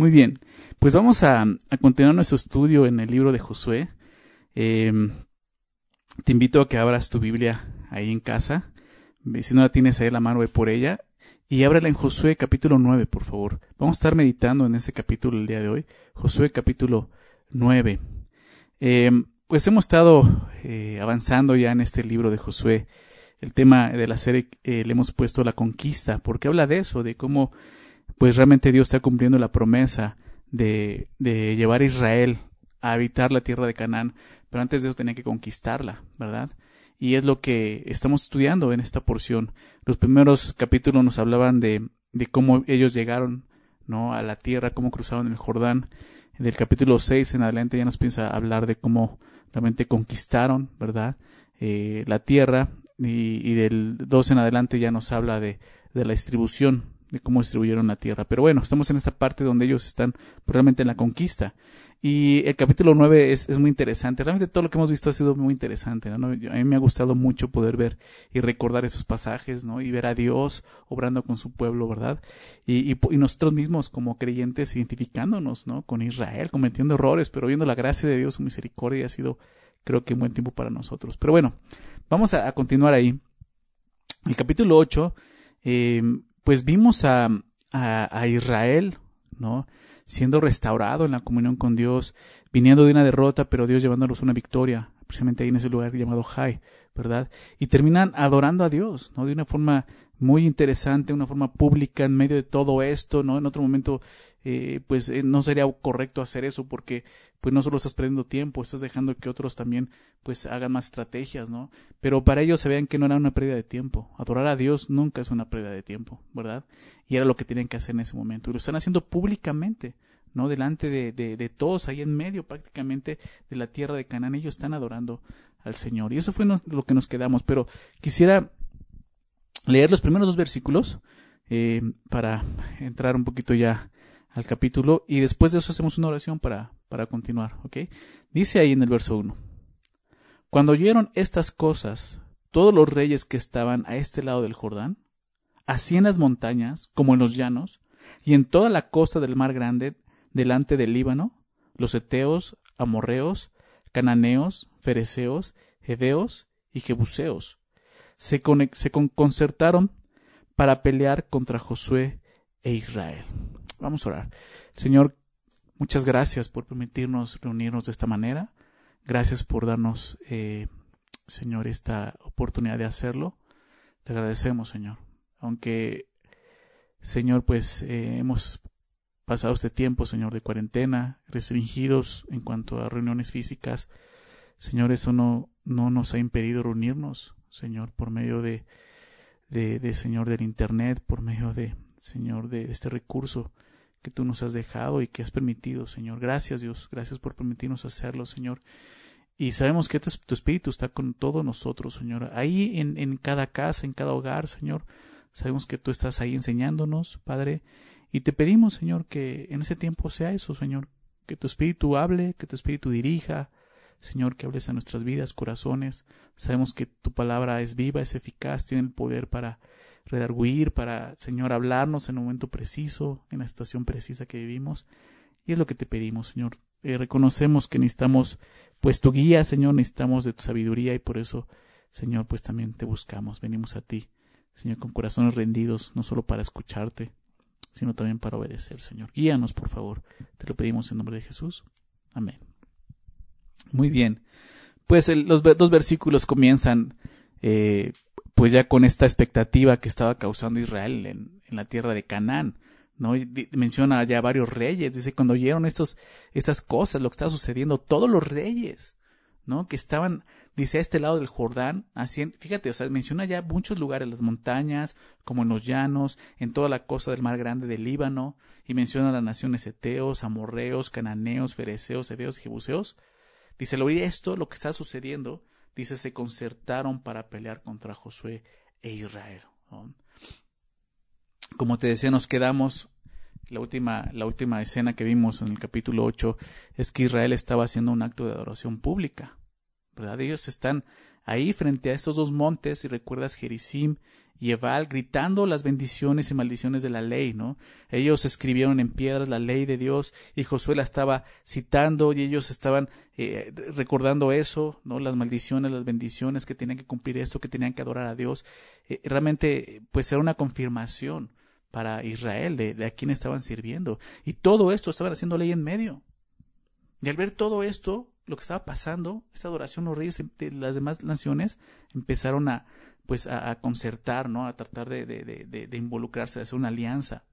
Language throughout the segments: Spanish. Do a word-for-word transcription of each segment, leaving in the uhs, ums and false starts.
Muy bien, pues vamos a, a continuar nuestro estudio en el libro de Josué. Eh, te invito a que abras tu Biblia ahí en casa. Si no la tienes ahí a la mano, ve por ella. Y ábrela en Josué capítulo nueve, por favor. Vamos a estar meditando en este capítulo el día de hoy. Josué capítulo nueve. Eh, pues hemos estado eh, avanzando ya en este libro de Josué. El tema de la serie eh, le hemos puesto la conquista, porque habla de eso, de cómo pues realmente Dios está cumpliendo la promesa de, de llevar a Israel a habitar la tierra de Canaán, pero antes de eso tenía que conquistarla, ¿verdad? Y es lo que estamos estudiando en esta porción. Los primeros capítulos nos hablaban de, de cómo ellos llegaron, ¿no?, a la tierra, cómo cruzaron el Jordán. Del capítulo seis en adelante ya nos piensa hablar de cómo realmente conquistaron, ¿verdad?, eh, la tierra, y, y del doce en adelante ya nos habla de, de la distribución, de cómo distribuyeron la tierra. Pero bueno, estamos en esta parte donde ellos están realmente en la conquista. Y el capítulo nueve es, es muy interesante. Realmente todo lo que hemos visto ha sido muy interesante, ¿no? A mí me ha gustado mucho poder ver y recordar esos pasajes, ¿no? Y ver a Dios obrando con su pueblo, ¿verdad? Y, y, y nosotros mismos como creyentes identificándonos, ¿no?, con Israel, cometiendo errores, pero viendo la gracia de Dios, su misericordia, ha sido, creo que, un buen tiempo para nosotros. Pero bueno, vamos a, a continuar ahí. El capítulo ocho, eh, pues vimos a, a, a Israel, ¿no?, siendo restaurado en la comunión con Dios, viniendo de una derrota, pero Dios llevándolos a una victoria, precisamente ahí en ese lugar llamado Jai, ¿verdad? Y terminan adorando a Dios, ¿no?, de una forma muy interesante, una forma pública en medio de todo esto, ¿no? En otro momento, eh, pues eh, no sería correcto hacer eso, porque pues no solo estás perdiendo tiempo, estás dejando que otros también pues hagan más estrategias, ¿no? Pero para ellos se vean que no era una pérdida de tiempo. Adorar a Dios nunca es una pérdida de tiempo, ¿verdad? Y era lo que tenían que hacer en ese momento. Y lo están haciendo públicamente, ¿no? Delante de, de, de todos, ahí en medio prácticamente de la tierra de Canaán. Ellos están adorando al Señor. Y eso fue nos, lo que nos quedamos. Pero quisiera leer los primeros dos versículos eh, para entrar un poquito ya al capítulo, y después de eso hacemos una oración para, para continuar, ¿ok? Dice ahí en el verso uno: Cuando oyeron estas cosas, todos los reyes que estaban a este lado del Jordán, así en las montañas como en los llanos, y en toda la costa del mar grande, delante del Líbano, los heteos, amorreos, cananeos, fereceos, heveos y jebuseos, se, con, se con, concertaron para pelear contra Josué e Israel. Vamos a orar. Señor, muchas gracias por permitirnos reunirnos de esta manera. Gracias por darnos, eh, Señor, esta oportunidad de hacerlo. Te agradecemos, Señor. Aunque, Señor, pues eh, hemos pasado este tiempo, Señor, de cuarentena, restringidos en cuanto a reuniones físicas, Señor, eso no, no nos ha impedido reunirnos, Señor, por medio de, de, de Señor, del Internet, por medio de, Señor, de este recurso que tú nos has dejado y que has permitido, Señor. Gracias, Dios. Gracias por permitirnos hacerlo, Señor. Y sabemos que tu, tu Espíritu está con todos nosotros, Señor. Ahí en, en cada casa, en cada hogar, Señor. Sabemos que tú estás ahí enseñándonos, Padre. Y te pedimos, Señor, que en ese tiempo sea eso, Señor. Que tu Espíritu hable, que tu Espíritu dirija. Señor, que hables a nuestras vidas, corazones. Sabemos que tu palabra es viva, es eficaz, tiene el poder para redarguir, para, Señor, hablarnos en el momento preciso, en la situación precisa que vivimos. Y es lo que te pedimos, Señor. Eh, reconocemos que necesitamos, pues, tu guía, Señor, necesitamos de tu sabiduría, y por eso, Señor, pues también te buscamos. Venimos a ti, Señor, con corazones rendidos, no solo para escucharte, sino también para obedecer, Señor. Guíanos, por favor. Te lo pedimos en nombre de Jesús. Amén. Muy bien. Pues el, los dos versículos comienzan eh, pues ya con esta expectativa que estaba causando Israel en, en la tierra de Canaán, ¿no? Y di, menciona ya varios reyes. Dice, cuando oyeron estos, estas cosas, lo que estaba sucediendo, todos los reyes, ¿no?, que estaban, dice, a este lado del Jordán, así, fíjate, o sea, menciona ya muchos lugares, las montañas, como en los llanos, en toda la costa del mar grande del Líbano, y menciona las naciones heteos, amorreos, cananeos, fereceos, heveos y jebuseos. Dice, al oír esto, lo que está sucediendo, dice, se concertaron para pelear contra Josué e Israel, ¿no? Como te decía, nos quedamos, la última, la última escena que vimos en el capítulo ocho es que Israel estaba haciendo un acto de adoración pública, ¿verdad? Ellos están ahí frente a estos dos montes, y recuerdas Gerizim y Ebal, gritando las bendiciones y maldiciones de la ley, ¿no? Ellos escribieron en piedras la ley de Dios y Josué la estaba citando y ellos estaban eh, recordando eso, ¿no? Las maldiciones, las bendiciones, que tenían que cumplir esto, que tenían que adorar a Dios. Eh, realmente, pues era una confirmación para Israel de, de a quién estaban sirviendo. Y todo esto estaban haciendo ley en medio. Y al ver todo esto, lo que estaba pasando, esta adoración, los reyes de las demás naciones empezaron a pues a, a concertar, ¿no? A tratar de, de, de, de involucrarse, de hacer una alianza,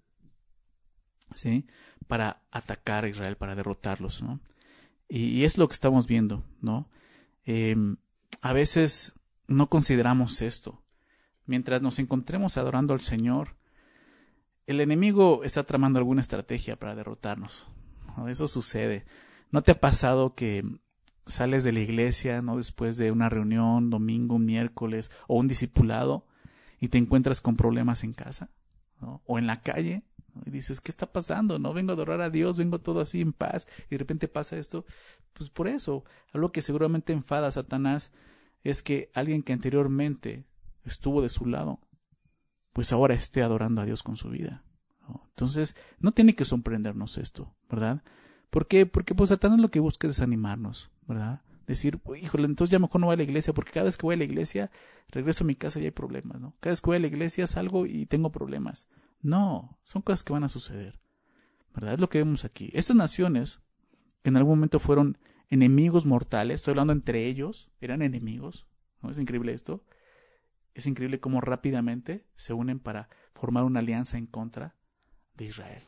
¿sí? Para atacar a Israel, para derrotarlos, ¿no? Y, y es lo que estamos viendo, ¿no? Eh, a veces no consideramos esto. Mientras nos encontremos adorando al Señor, el enemigo está tramando alguna estrategia para derrotarnos, ¿no? Eso sucede. ¿No te ha pasado que sales de la iglesia, ¿no? Después de una reunión, domingo, un miércoles o un discipulado, y te encuentras con problemas en casa, ¿no? O en la calle, ¿no? Y dices, ¿qué está pasando? No vengo a adorar a Dios, vengo todo así en paz, y de repente pasa esto. Pues por eso, algo que seguramente enfada a Satanás es que alguien que anteriormente estuvo de su lado, pues ahora esté adorando a Dios con su vida, ¿no? Entonces, no tiene que sorprendernos esto, ¿verdad? ¿Por qué? Porque pues Satanás lo que busca es desanimarnos, ¿verdad? Decir, híjole, entonces ya mejor no voy a la iglesia, porque cada vez que voy a la iglesia, regreso a mi casa y hay problemas, ¿no? Cada vez que voy a la iglesia salgo y tengo problemas. No, son cosas que van a suceder, ¿verdad? Es lo que vemos aquí. Estas naciones, que en algún momento fueron enemigos mortales, estoy hablando entre ellos, eran enemigos, ¿no? Es increíble esto. Es increíble cómo rápidamente se unen para formar una alianza en contra de Israel.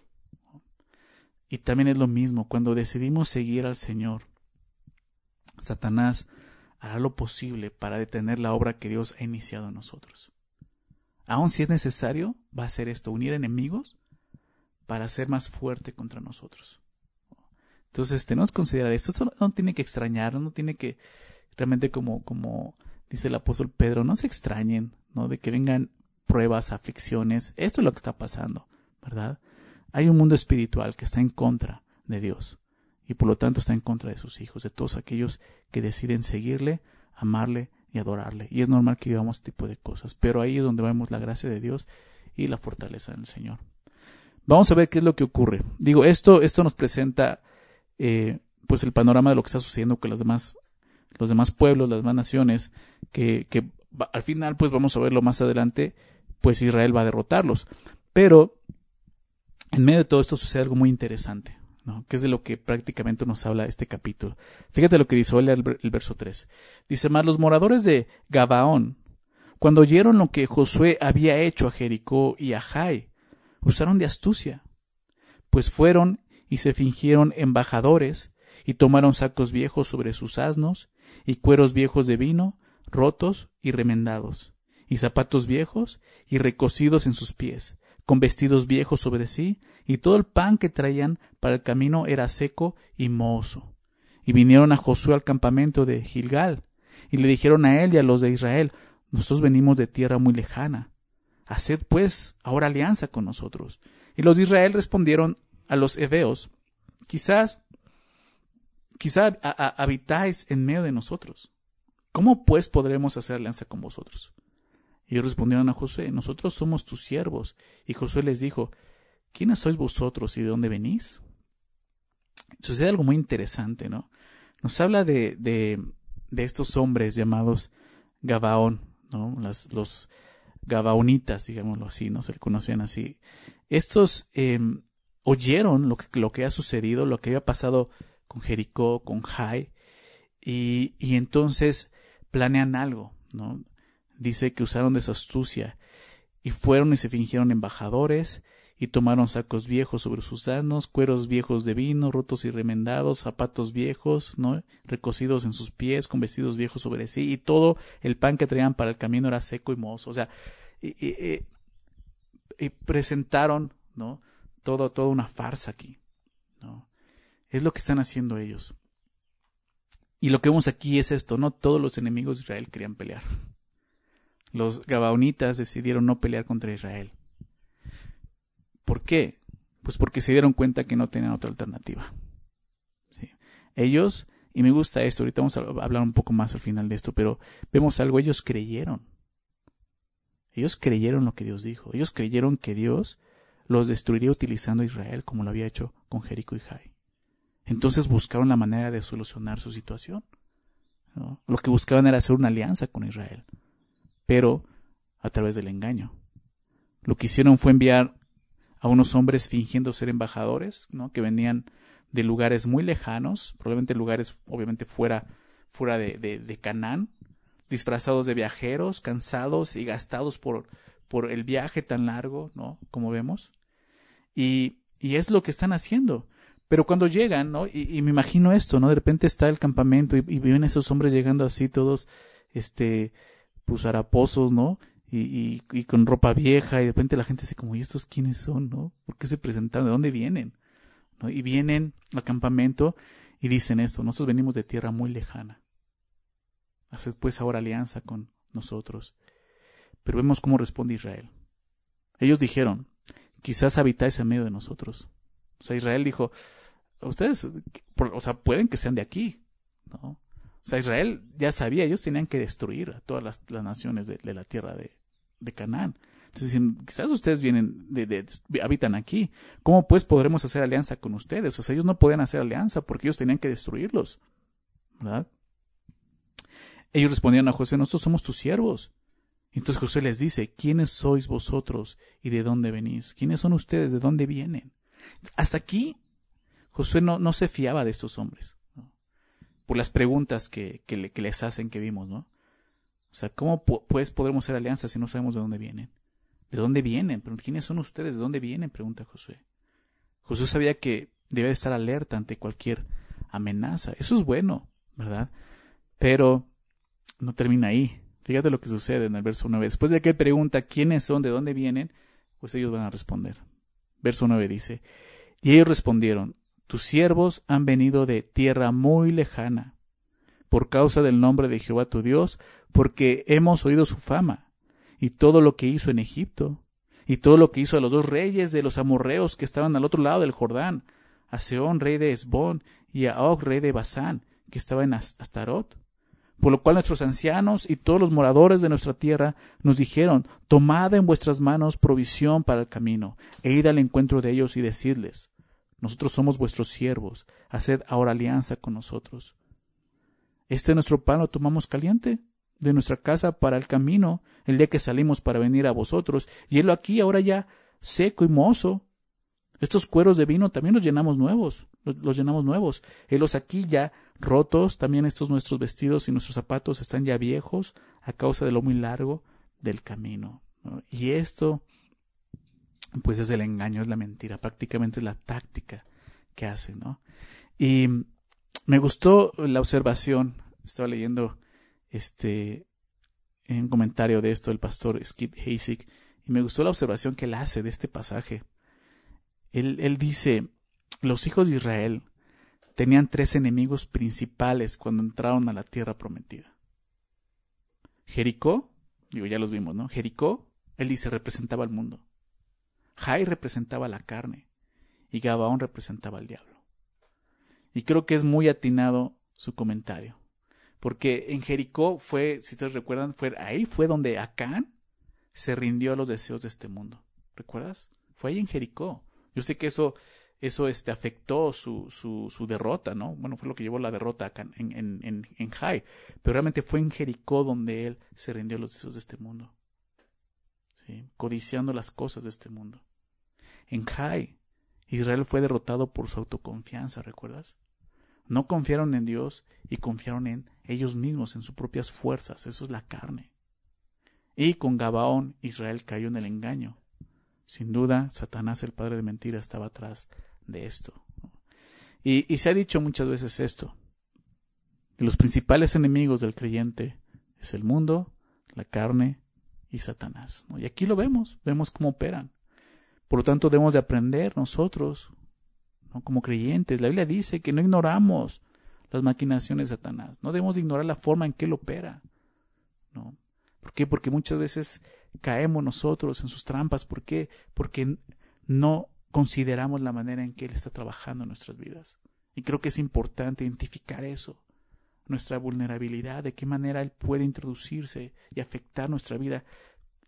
Y también es lo mismo, cuando decidimos seguir al Señor, Satanás hará lo posible para detener la obra que Dios ha iniciado en nosotros. Aun si es necesario, va a hacer esto, unir enemigos para ser más fuerte contra nosotros. Entonces tenemos que considerar esto. Esto no tiene que extrañar, no tiene que realmente como, como dice el apóstol Pedro, no se extrañen, ¿no? De que vengan pruebas, aflicciones. Esto es lo que está pasando, ¿verdad? Hay un mundo espiritual que está en contra de Dios y por lo tanto está en contra de sus hijos, de todos aquellos que deciden seguirle, amarle y adorarle. Y es normal que vivamos este tipo de cosas, pero ahí es donde vemos la gracia de Dios y la fortaleza del Señor. Vamos a ver qué es lo que ocurre. Digo, esto, esto nos presenta eh, pues el panorama de lo que está sucediendo con las demás, los demás pueblos, las demás naciones, que, que va, al final pues vamos a verlo más adelante, pues Israel va a derrotarlos. Pero en medio de todo esto sucede algo muy interesante, ¿no? Que es de lo que prácticamente nos habla este capítulo. Fíjate lo que dice, hoy el, el verso tres. Dice, mas los moradores de Gabaón, cuando oyeron lo que Josué había hecho a Jericó y a Jai, usaron de astucia, pues fueron y se fingieron embajadores, y tomaron sacos viejos sobre sus asnos, y cueros viejos de vino, rotos y remendados, y zapatos viejos y recocidos en sus pies, con vestidos viejos sobre sí, y todo el pan que traían para el camino era seco y mohoso. Y vinieron a Josué al campamento de Gilgal, y le dijeron a él y a los de Israel, nosotros venimos de tierra muy lejana, haced pues ahora alianza con nosotros. Y los de Israel respondieron a los heveos, quizás, quizás a, a, habitáis en medio de nosotros. ¿Cómo pues podremos hacer alianza con vosotros? Y ellos respondieron a Josué, nosotros somos tus siervos. Y Josué les dijo, ¿quiénes sois vosotros y de dónde venís? Sucede algo muy interesante, ¿no? Nos habla de, de, de estos hombres llamados Gabaón, ¿no? Las, los Gabaonitas, digámoslo así, ¿no? Se le conocían así. Estos eh, oyeron lo que, lo que ha sucedido, lo que había pasado con Jericó, con Jai, y, y entonces planean algo, ¿no? Dice que usaron de su astucia y fueron y se fingieron embajadores y tomaron sacos viejos sobre sus asnos, cueros viejos de vino, rotos y remendados, zapatos viejos, ¿no? Recocidos en sus pies, con vestidos viejos sobre sí, y todo el pan que traían para el camino era seco y mohoso. O sea, y, y, y, y presentaron, ¿no? Todo, toda una farsa aquí, ¿no? Es lo que están haciendo ellos. Y lo que vemos aquí es esto, no todos los enemigos de Israel querían pelear. Los gabaonitas decidieron no pelear contra Israel. ¿Por qué? Pues porque se dieron cuenta que no tenían otra alternativa. ¿Sí? Ellos, y me gusta esto, ahorita vamos a hablar un poco más al final de esto, pero vemos algo, ellos creyeron. Ellos creyeron lo que Dios dijo. Ellos creyeron que Dios los destruiría utilizando a Israel como lo había hecho con Jericó y Jai. Entonces buscaron la manera de solucionar su situación, ¿no? Lo que buscaban era hacer una alianza con Israel, pero a través del engaño. Lo que hicieron fue enviar a unos hombres fingiendo ser embajadores, ¿no? Que venían de lugares muy lejanos, probablemente lugares obviamente fuera, fuera de, de, de Canaán, disfrazados de viajeros, cansados y gastados por, por el viaje tan largo, ¿no? Como vemos. Y, y es lo que están haciendo. Pero cuando llegan, ¿no? Y, y me imagino esto, ¿no? De repente está el campamento y, y ven esos hombres llegando así todos, este, pues haraposos, ¿no? Y, y, y con ropa vieja, y de repente la gente dice como, ¿y estos quiénes son, no? ¿Por qué se presentaron? ¿De dónde vienen? ¿No? Y vienen al campamento y dicen esto: nosotros venimos de tierra muy lejana. Haced pues ahora alianza con nosotros. Pero vemos cómo responde Israel. Ellos dijeron, quizás habitáis en medio de nosotros. O sea, Israel dijo, ustedes, o sea, pueden que sean de aquí, ¿no? O sea, Israel ya sabía, ellos tenían que destruir a todas las, las naciones de, de la tierra de, de Canaán. Entonces dicen, quizás ustedes vienen, de, de, de, habitan aquí. ¿Cómo pues podremos hacer alianza con ustedes? O sea, ellos no podían hacer alianza porque ellos tenían que destruirlos, ¿verdad? Ellos respondieron a Josué, nosotros somos tus siervos. Entonces Josué les dice, ¿quiénes sois vosotros y de dónde venís? ¿Quiénes son ustedes? ¿De dónde vienen? Hasta aquí Josué no, no se fiaba de estos hombres, ¿no? Por las preguntas que, que, le, que les hacen que vimos, ¿no? O sea, ¿cómo pues podremos hacer alianza si no sabemos de dónde vienen? ¿De dónde vienen? ¿Pero quiénes son ustedes? ¿De dónde vienen? Pregunta Josué. Josué sabía que debía estar alerta ante cualquier amenaza. Eso es bueno, ¿verdad? Pero no termina ahí. Fíjate lo que sucede en el verso nueve. Después de que él pregunta quiénes son, de dónde vienen, pues ellos van a responder. Verso nueve dice, y ellos respondieron, tus siervos han venido de tierra muy lejana, por causa del nombre de Jehová tu Dios, porque hemos oído su fama, y todo lo que hizo en Egipto, y todo lo que hizo a los dos reyes de los amorreos que estaban al otro lado del Jordán, a Sehón, rey de Hesbón, y a Og, rey de Basán, que estaba en Astarot. Por lo cual nuestros ancianos y todos los moradores de nuestra tierra nos dijeron, tomad en vuestras manos provisión para el camino, e id al encuentro de ellos y decidles, nosotros somos vuestros siervos, haced ahora alianza con nosotros. Este nuestro pan lo tomamos caliente de nuestra casa para el camino, el día que salimos para venir a vosotros, y helo aquí ahora ya seco y mozo. Estos cueros de vino también los llenamos nuevos, los, los llenamos nuevos. Helos aquí ya rotos, también estos nuestros vestidos y nuestros zapatos están ya viejos a causa de lo muy largo del camino, ¿no? Y esto, pues es el engaño, es la mentira, prácticamente es la táctica que hacen, ¿no? Y me gustó la observación, estaba leyendo este en un comentario de esto el pastor Skip Haysick, y me gustó la observación que él hace de este pasaje. Él, él dice, los hijos de Israel tenían tres enemigos principales cuando entraron a la tierra prometida. Jericó, digo, ya los vimos, ¿no? Jericó, él dice, representaba al mundo. Jai representaba la carne y Gabaón representaba al diablo. Y creo que es muy atinado su comentario, porque en Jericó fue, si ustedes recuerdan, fue, ahí fue donde Acán se rindió a los deseos de este mundo. ¿Recuerdas? Fue ahí en Jericó. Yo sé que eso, eso este, afectó su, su, su derrota, ¿no? Bueno, fue lo que llevó la derrota acá en, en, en, en Jai, pero realmente fue en Jericó donde él se rindió a los deseos de este mundo, ¿sí? Codiciando las cosas de este mundo. En Jai, Israel fue derrotado por su autoconfianza, ¿recuerdas? No confiaron en Dios y confiaron en ellos mismos, en sus propias fuerzas, eso es la carne. Y con Gabaón, Israel cayó en el engaño. Sin duda, Satanás, el padre de mentira, estaba atrás de esto. Y, y se ha dicho muchas veces esto, que los principales enemigos del creyente es el mundo, la carne y Satanás, ¿no? Y aquí lo vemos, vemos cómo operan. Por lo tanto, debemos de aprender nosotros, ¿no? Como creyentes. La Biblia dice que no ignoramos las maquinaciones de Satanás, no debemos de ignorar la forma en que él opera, ¿no? ¿Por qué? Porque muchas veces caemos nosotros en sus trampas. ¿Por qué? Porque no consideramos la manera en que Él está trabajando en nuestras vidas. Y creo que es importante identificar eso, nuestra vulnerabilidad, de qué manera Él puede introducirse y afectar nuestra vida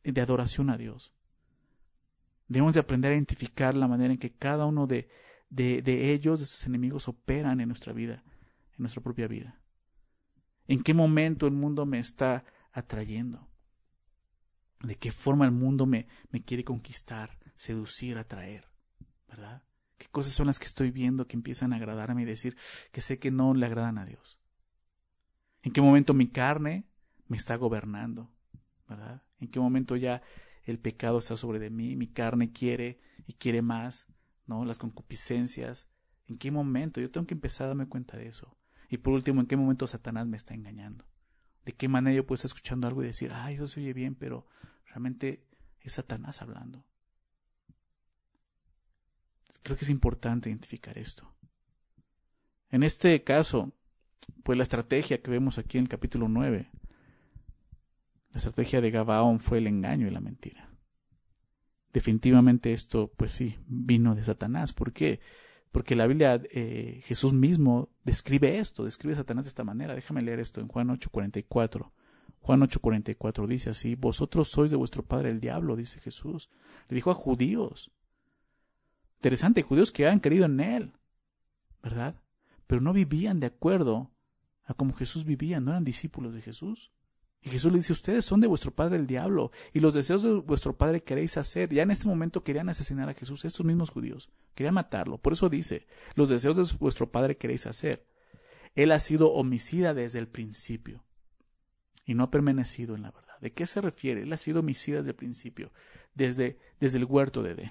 de adoración a Dios. Debemos de aprender a identificar la manera en que cada uno de, de, de ellos, de sus enemigos, operan en nuestra vida, en nuestra propia vida. ¿En qué momento el mundo me está atrayendo? ¿De qué forma el mundo me, me quiere conquistar, seducir, atraer? ¿Verdad? ¿Qué cosas son las que estoy viendo que empiezan a agradarme y decir que sé que no le agradan a Dios? ¿En qué momento mi carne me está gobernando? ¿Verdad? ¿En qué momento ya el pecado está sobre de mí? Mi carne quiere y quiere más, ¿no? Las concupiscencias. ¿En qué momento? Yo tengo que empezar a darme cuenta de eso. Y por último, ¿en qué momento Satanás me está engañando? ¿De qué manera yo puedo estar escuchando algo y decir, ay, eso se oye bien, pero realmente es Satanás hablando? Creo que es importante identificar esto. En este caso, pues la estrategia que vemos aquí en el capítulo nueve, la estrategia de Gabaón fue el engaño y la mentira. Definitivamente esto, pues sí, vino de Satanás. ¿Por qué? Porque la Biblia, eh, Jesús mismo describe esto, describe a Satanás de esta manera. Déjame leer esto en Juan ocho cuarenta y cuatro. Juan ocho cuarenta y cuatro dice así: vosotros sois de vuestro padre el diablo, dice Jesús. Le dijo a judíos. Interesante, judíos que habían creído en él, ¿verdad? Pero no vivían de acuerdo a como Jesús vivía, no eran discípulos de Jesús. Y Jesús le dice, ustedes son de vuestro padre el diablo, y los deseos de vuestro padre queréis hacer. Ya en este momento querían asesinar a Jesús, estos mismos judíos, querían matarlo. Por eso dice, los deseos de vuestro padre queréis hacer. Él ha sido homicida desde el principio, y no ha permanecido en la verdad. ¿De qué se refiere? Él ha sido homicida desde el principio, desde, desde el huerto de Edén,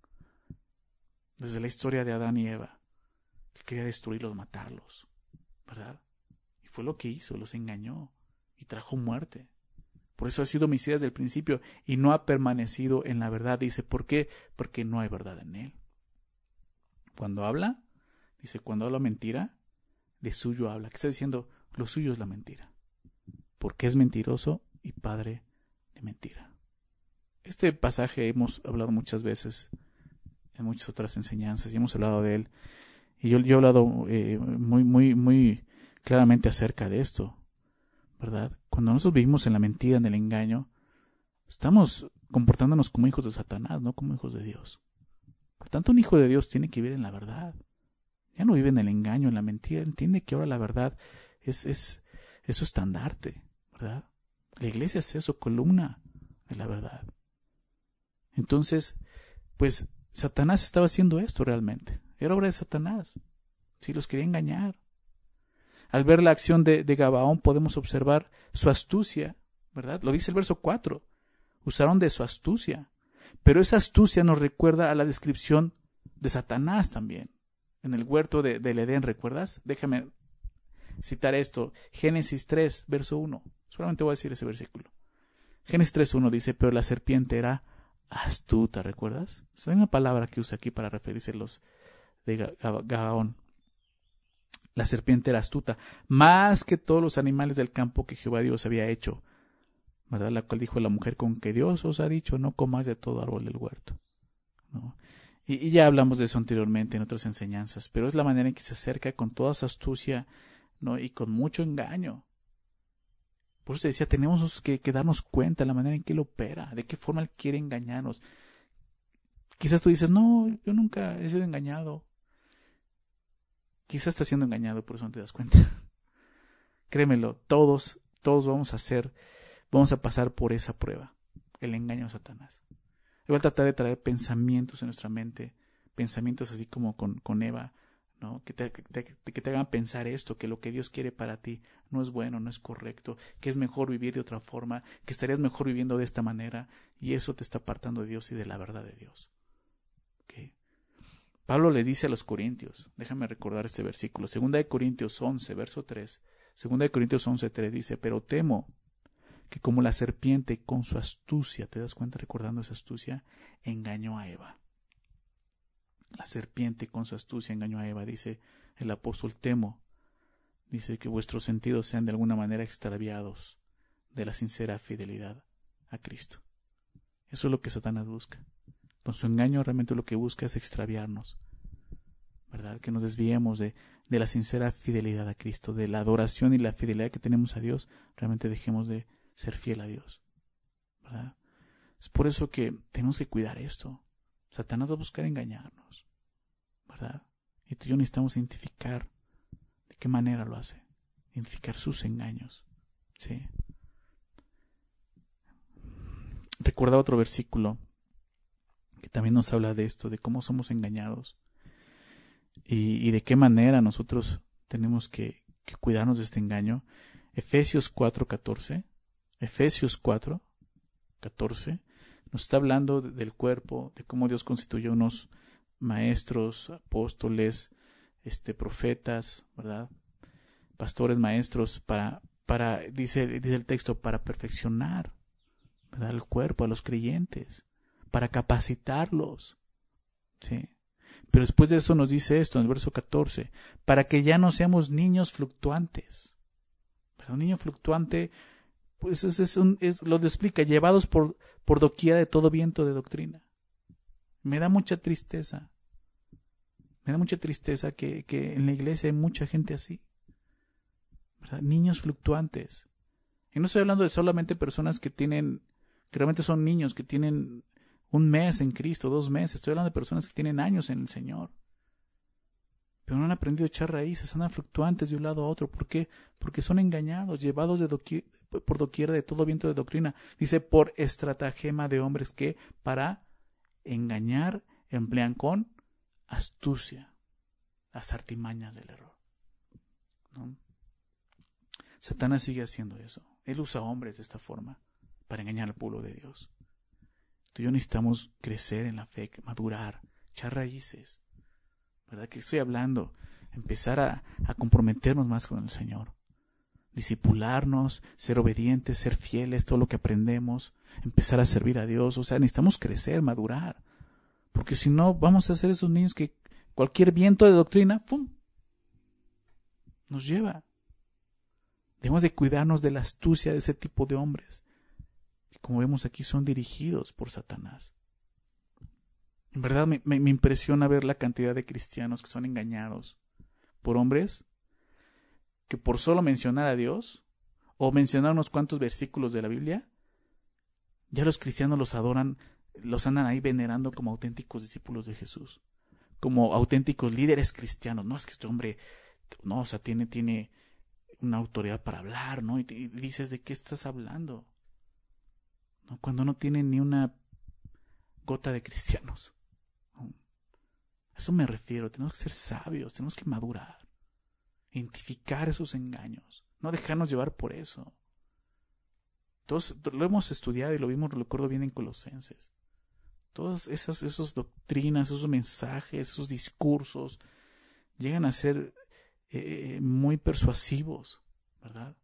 desde la historia de Adán y Eva. Él quería destruirlos, matarlos, ¿verdad? Y fue lo que hizo, los engañó y trajo muerte. Por eso ha sido homicida desde el principio y no ha permanecido en la verdad. Dice, ¿por qué? Porque no hay verdad en él. Cuando habla, dice, cuando habla mentira, de suyo habla. ¿Qué está diciendo? Lo suyo es la mentira. Porque es mentiroso y padre de mentira. Este pasaje hemos hablado muchas veces en muchas otras enseñanzas y hemos hablado de él. Y yo, yo he hablado eh, muy, muy, muy claramente acerca de esto, ¿verdad? Cuando nosotros vivimos en la mentira, en el engaño, estamos comportándonos como hijos de Satanás, no como hijos de Dios. Por tanto, un hijo de Dios tiene que vivir en la verdad. Ya no vive en el engaño, en la mentira. Entiende que ahora la verdad es, es, es su estandarte, ¿verdad? La iglesia es eso, columna de la verdad. Entonces, pues, Satanás estaba haciendo esto realmente. Era obra de Satanás. Sí, los quería engañar. Al ver la acción de, de Gabaón podemos observar su astucia, ¿verdad? Lo dice el verso cuatro. Usaron de su astucia. Pero esa astucia nos recuerda a la descripción de Satanás también. En el huerto de, del Edén, ¿recuerdas? Déjame citar esto. Génesis tres, verso uno. Solamente voy a decir ese versículo. Génesis tres uno dice, pero la serpiente era astuta, ¿recuerdas? Es la misma palabra que usa aquí para referirse a los de Gabaón. La serpiente era astuta, más que todos los animales del campo que Jehová Dios había hecho, ¿verdad? La cual dijo la mujer, con que Dios os ha dicho, no comáis de todo árbol del huerto, ¿no? Y, y ya hablamos de eso anteriormente en otras enseñanzas, pero es la manera en que se acerca con toda su astucia, ¿no? Y con mucho engaño. Por eso se decía, tenemos que, que darnos cuenta de la manera en que Él opera, de qué forma Él quiere engañarnos. Quizás tú dices, no, yo nunca he sido engañado. Quizás estás siendo engañado, por eso no te das cuenta. Créemelo, todos, todos vamos a hacer, vamos a pasar por esa prueba, el engaño a Satanás. Él va a tratar de traer pensamientos en nuestra mente, pensamientos así como con, con Eva, ¿no? Que te, que, te, que te hagan pensar esto, que lo que Dios quiere para ti no es bueno, no es correcto, que es mejor vivir de otra forma, que estarías mejor viviendo de esta manera, y eso te está apartando de Dios y de la verdad de Dios. ¿Okay? Pablo le dice a los corintios, déjame recordar este versículo, segunda de Corintios once, verso tres, segunda de Corintios once, tres dice, pero temo que como la serpiente con su astucia, ¿te das cuenta recordando esa astucia? Engañó a Eva. La serpiente con su astucia engañó a Eva, dice el apóstol, temo, dice que vuestros sentidos sean de alguna manera extraviados de la sincera fidelidad a Cristo. Eso es lo que Satanás busca. Con su engaño realmente lo que busca es extraviarnos, ¿verdad? Que nos desviemos de, de la sincera fidelidad a Cristo, de la adoración y la fidelidad que tenemos a Dios, realmente dejemos de ser fiel a Dios, ¿verdad? Es por eso que tenemos que cuidar esto. Satanás va a buscar engañarnos, ¿verdad? Y tú y yo necesitamos identificar de qué manera lo hace. Identificar sus engaños. Sí. Recuerda otro versículo que también nos habla de esto, de cómo somos engañados y, y de qué manera nosotros tenemos que, que cuidarnos de este engaño. Efesios cuatro catorce. Efesios cuatro catorce nos está hablando de, del cuerpo, de cómo Dios constituyó unos maestros, apóstoles, este, profetas, ¿verdad? Pastores, maestros, para, para, dice, dice el texto, para perfeccionar, ¿verdad? El cuerpo, a los creyentes, para capacitarlos, ¿sí? Pero después de eso nos dice esto, en el verso catorce, para que ya no seamos niños fluctuantes. Pero un niño fluctuante, pues es, es un, es, lo explica, llevados por, por doquiera de todo viento de doctrina. Me da mucha tristeza. Me da mucha tristeza que, que en la iglesia hay mucha gente así, ¿verdad? Niños fluctuantes. Y no estoy hablando de solamente personas que tienen, que realmente son niños, que tienen un mes en Cristo, dos meses. Estoy hablando de personas que tienen años en el Señor. Pero no han aprendido a echar raíces, andan fluctuantes de un lado a otro. ¿Por qué? Porque son engañados, llevados de doquier, por doquiera de todo viento de doctrina. Dice, por estratagema de hombres que para engañar emplean con astucia las artimañas del error, ¿no? Satanás sigue haciendo eso. Él usa hombres de esta forma para engañar al pueblo de Dios. Tú y yo necesitamos crecer en la fe, madurar, echar raíces, ¿verdad? Que estoy hablando, empezar a, a comprometernos más con el Señor, discipularnos, ser obedientes, ser fieles, todo lo que aprendemos, empezar a servir a Dios. O sea, necesitamos crecer, madurar, porque si no vamos a ser esos niños que cualquier viento de doctrina, ¡pum!, nos lleva. Debemos de cuidarnos de la astucia de ese tipo de hombres, que como vemos aquí son dirigidos por Satanás. En verdad me, me, me impresiona ver la cantidad de cristianos que son engañados por hombres que por solo mencionar a Dios o mencionar unos cuantos versículos de la Biblia, ya los cristianos los adoran, los andan ahí venerando como auténticos discípulos de Jesús, como auténticos líderes cristianos. No es que este hombre, no, o sea, tiene, tiene una autoridad para hablar, ¿no? Y, te, y dices, ¿de qué estás hablando? ¿No? Cuando no tienen ni una gota de cristianos. ¿No? A eso me refiero. Tenemos que ser sabios, tenemos que madurar, identificar esos engaños, no dejarnos llevar por eso. Todos lo hemos estudiado y lo vimos, lo recuerdo bien en Colosenses. Todas esas, esas doctrinas, esos mensajes, esos discursos llegan a ser eh, muy persuasivos, ¿verdad?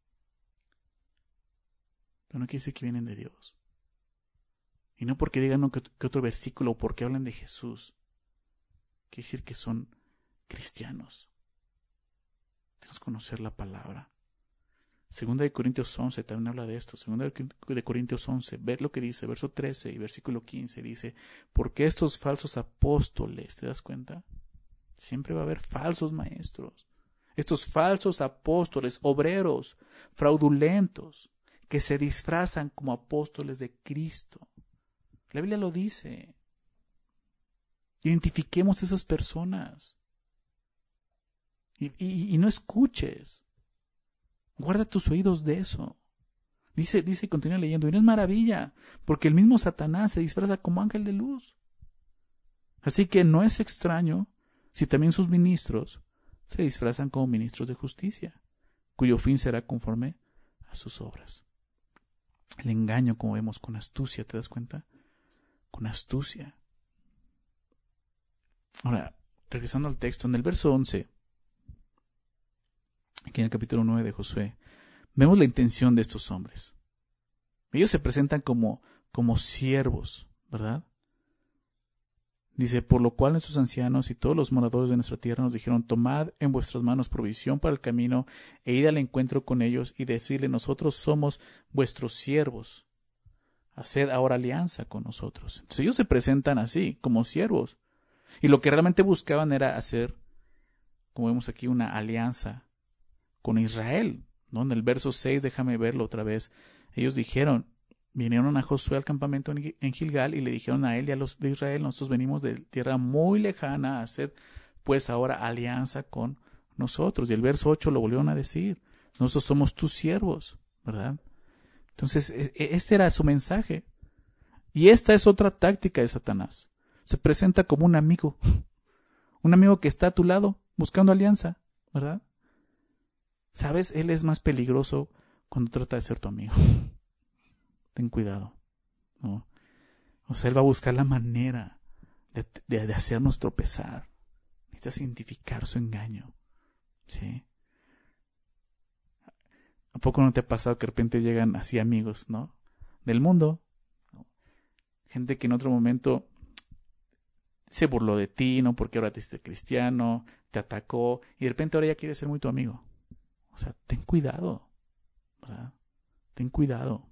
Pero no quiere decir que vienen de Dios. Y no porque digan que, que otro versículo o porque hablan de Jesús. Quiere decir que son cristianos. Tenemos que conocer la palabra. Segunda de Corintios once también habla de esto. Segunda de Corintios once, ver lo que dice, verso trece y versículo quince, dice, porque estos falsos apóstoles, ¿te das cuenta? Siempre va a haber falsos maestros. Estos falsos apóstoles, obreros, fraudulentos, que se disfrazan como apóstoles de Cristo. La Biblia lo dice. Identifiquemos esas personas. Y, y, y no escuches. Guarda tus oídos de eso. Dice, dice y continúa leyendo, y no es maravilla, porque el mismo Satanás se disfraza como ángel de luz. Así que no es extraño si también sus ministros se disfrazan como ministros de justicia, cuyo fin será conforme a sus obras. El engaño, como vemos, con astucia, ¿te das cuenta? Con astucia. Ahora, regresando al texto, en el verso once, aquí en el capítulo nueve de Josué, vemos la intención de estos hombres. Ellos se presentan como, como siervos, ¿verdad? Dice, por lo cual nuestros ancianos y todos los moradores de nuestra tierra nos dijeron, tomad en vuestras manos provisión para el camino e id al encuentro con ellos y decirle, nosotros somos vuestros siervos. Haced ahora alianza con nosotros. Entonces ellos se presentan así, como siervos. Y lo que realmente buscaban era hacer, como vemos aquí, una alianza con Israel, ¿no? En el verso seis, déjame verlo otra vez. Ellos dijeron, Vinieron a Josué al campamento en Gilgal y le dijeron a él y a los de Israel, nosotros venimos de tierra muy lejana, haced pues ahora alianza con nosotros. Y el verso ocho lo volvieron a decir, nosotros somos tus siervos, ¿verdad? Entonces, este era su mensaje. Y esta es otra táctica de Satanás. Se presenta como un amigo, un amigo que está a tu lado buscando alianza, ¿verdad? ¿Sabes? Él es más peligroso cuando trata de ser tu amigo. Ten cuidado, ¿no? O sea, él va a buscar la manera de, de, de hacernos tropezar. Necesitas identificar su engaño, ¿sí? ¿A poco no te ha pasado que de repente llegan así amigos, ¿no? Del mundo, ¿no? Gente que en otro momento se burló de ti, ¿no? Porque ahora te hiciste cristiano, te atacó, y de repente ahora ya quiere ser muy tu amigo. O sea, ten cuidado, ¿verdad? Ten cuidado.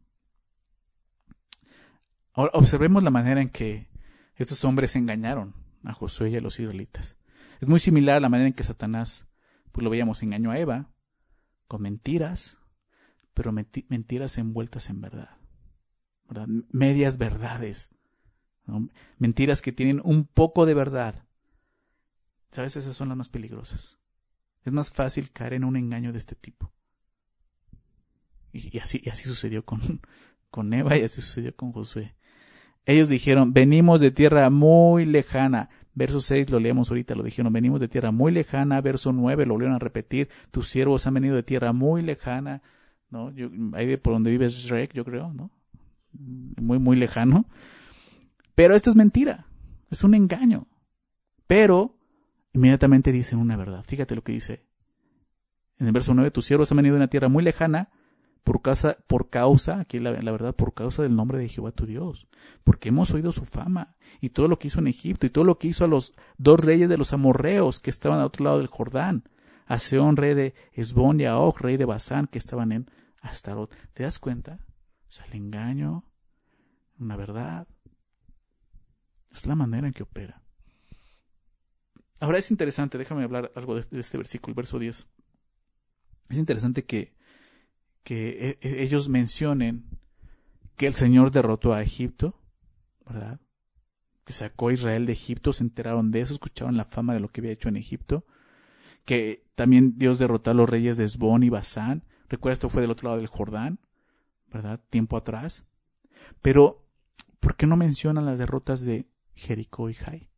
Ahora observemos la manera en que estos hombres engañaron a Josué y a los israelitas. Es muy similar a la manera en que Satanás, pues lo veíamos, engañó a Eva con mentiras, pero menti- mentiras envueltas en verdad, ¿verdad? Medias verdades, ¿no? Mentiras que tienen un poco de verdad. ¿Sabes? Esas son las más peligrosas. Es más fácil caer en un engaño de este tipo. Y, y, así, y así sucedió con, con Eva y así sucedió con Josué. Ellos dijeron, venimos de tierra muy lejana. Verso seis lo leemos ahorita, lo dijeron, venimos de tierra muy lejana. Verso nueve lo volvieron a repetir, tus siervos han venido de tierra muy lejana, ¿no? Yo, ahí por donde vive Shrek, yo creo, ¿no? Muy, muy lejano. Pero esto es mentira, es un engaño. Pero inmediatamente dicen una verdad. Fíjate lo que dice en el verso nueve, tus siervos han venido de una tierra muy lejana, por causa, por causa, aquí la, la verdad, por causa del nombre de Jehová tu Dios, porque hemos oído su fama, y todo lo que hizo en Egipto, y todo lo que hizo a los dos reyes de los amorreos que estaban al otro lado del Jordán, a Sehón, rey de Hesbón, y a Og, rey de Basán, que estaban en Astarot. ¿Te das cuenta? O sea, el engaño, una verdad, es la manera en que opera. Ahora es interesante, déjame hablar algo de, de este versículo, el verso diez. Es interesante que que ellos mencionen que el Señor derrotó a Egipto, ¿verdad? Que sacó a Israel de Egipto, se enteraron de eso, escucharon la fama de lo que había hecho en Egipto, que también Dios derrotó a los reyes de Hesbón y Basán. Recuerda, esto fue del otro lado del Jordán, ¿verdad? Tiempo atrás. Pero, ¿por qué no mencionan las derrotas de Jericó y Jai?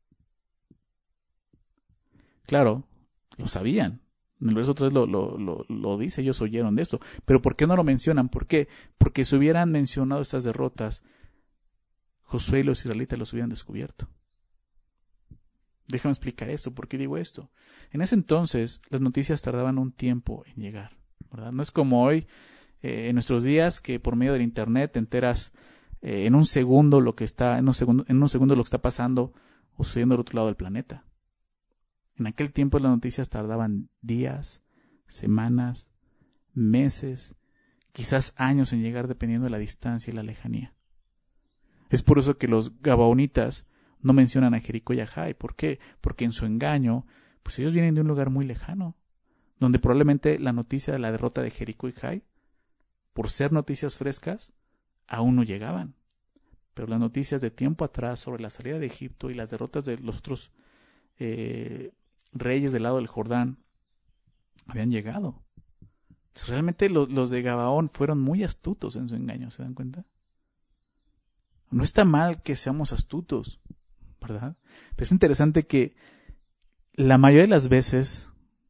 Claro, lo sabían. En el verso tres lo, lo, lo, lo dice, ellos oyeron de esto. Pero ¿por qué no lo mencionan? ¿Por qué? Porque si hubieran mencionado estas derrotas, Josué y los israelitas los hubieran descubierto. Déjame explicar esto. ¿Por qué digo esto? En ese entonces, las noticias tardaban un tiempo en llegar, ¿verdad? No es como hoy, eh, en nuestros días, que por medio del internet te enteras eh, en un segundo lo que está, en un segundo, en un segundo lo que está pasando o sucediendo del otro lado del planeta. En aquel tiempo las noticias tardaban días, semanas, meses, quizás años en llegar dependiendo de la distancia y la lejanía. Es por eso que los gabaonitas no mencionan a Jericó y a Jai. ¿Por qué? Porque en su engaño, pues ellos vienen de un lugar muy lejano, donde probablemente la noticia de la derrota de Jericó y Jai, por ser noticias frescas, aún no llegaban. Pero las noticias de tiempo atrás sobre la salida de Egipto y las derrotas de los otros eh, reyes del lado del Jordán habían llegado. Entonces, realmente los, los de Gabaón fueron muy astutos en su engaño, ¿se dan cuenta? No está mal que seamos astutos, ¿verdad? Pero es interesante que la mayoría de las veces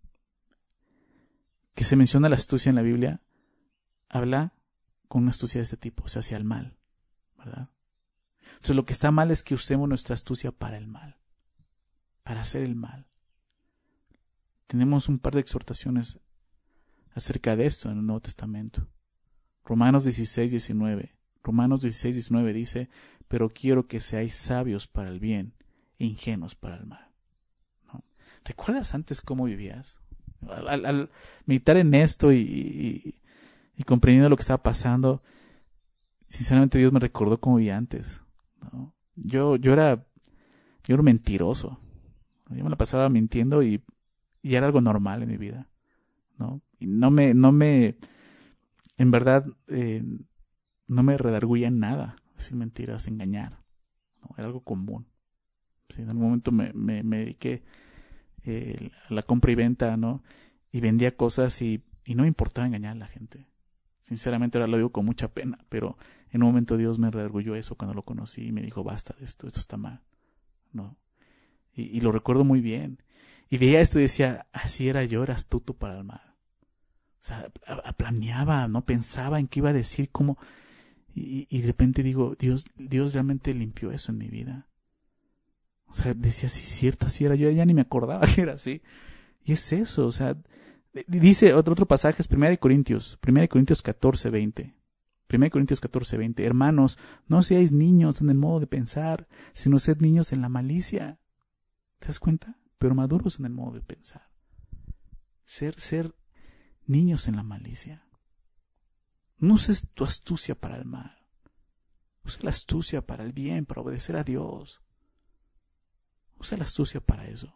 que se menciona la astucia en la Biblia, habla con una astucia de este tipo, o sea, hacia el mal, ¿verdad? Entonces lo que está mal es que usemos nuestra astucia para el mal, para hacer el mal. Tenemos un par de exhortaciones acerca de esto en el Nuevo Testamento. Romanos dieciséis, diecinueve. Romanos dieciséis, diecinueve dice, pero quiero que seáis sabios para el bien e ingenuos para el mal. ¿No? ¿Recuerdas antes cómo vivías? Al, al, al meditar en esto y, y, y comprendiendo lo que estaba pasando, sinceramente Dios me recordó cómo vivía antes, ¿no? Yo, yo era, yo era un mentiroso. Yo me la pasaba mintiendo y Y era algo normal en mi vida, ¿no? Y no me, no me, en verdad, eh, no me redarguía en nada decir mentiras, engañar. ¿No? Era algo común. Sí, en algún momento me, me, me dediqué eh, a la compra y venta, ¿no? Y vendía cosas y, y no me importaba engañar a la gente. Sinceramente ahora lo digo con mucha pena, pero en un momento Dios me redarguyó eso cuando lo conocí y me dijo, basta de esto, esto está mal, ¿no? Y, y lo recuerdo muy bien. Y veía esto y decía, así era yo, era astuto para el mal. O sea, a, a planeaba, ¿no? Pensaba en qué iba a decir, cómo... Y, y de repente digo, Dios, Dios realmente limpió eso en mi vida. O sea, decía, sí, cierto, así era yo, ya ni me acordaba que era así. Y es eso, o sea, dice otro, otro pasaje, es primera de Corintios, primera de Corintios catorce, veinte. primera de Corintios catorce, veinte. Hermanos, no seáis niños en el modo de pensar, sino sed niños en la malicia. ¿Te das cuenta? Pero maduros en el modo de pensar. Ser, ser niños en la malicia. No uses tu astucia para el mal. Usa la astucia para el bien, para obedecer a Dios. Usa la astucia para eso.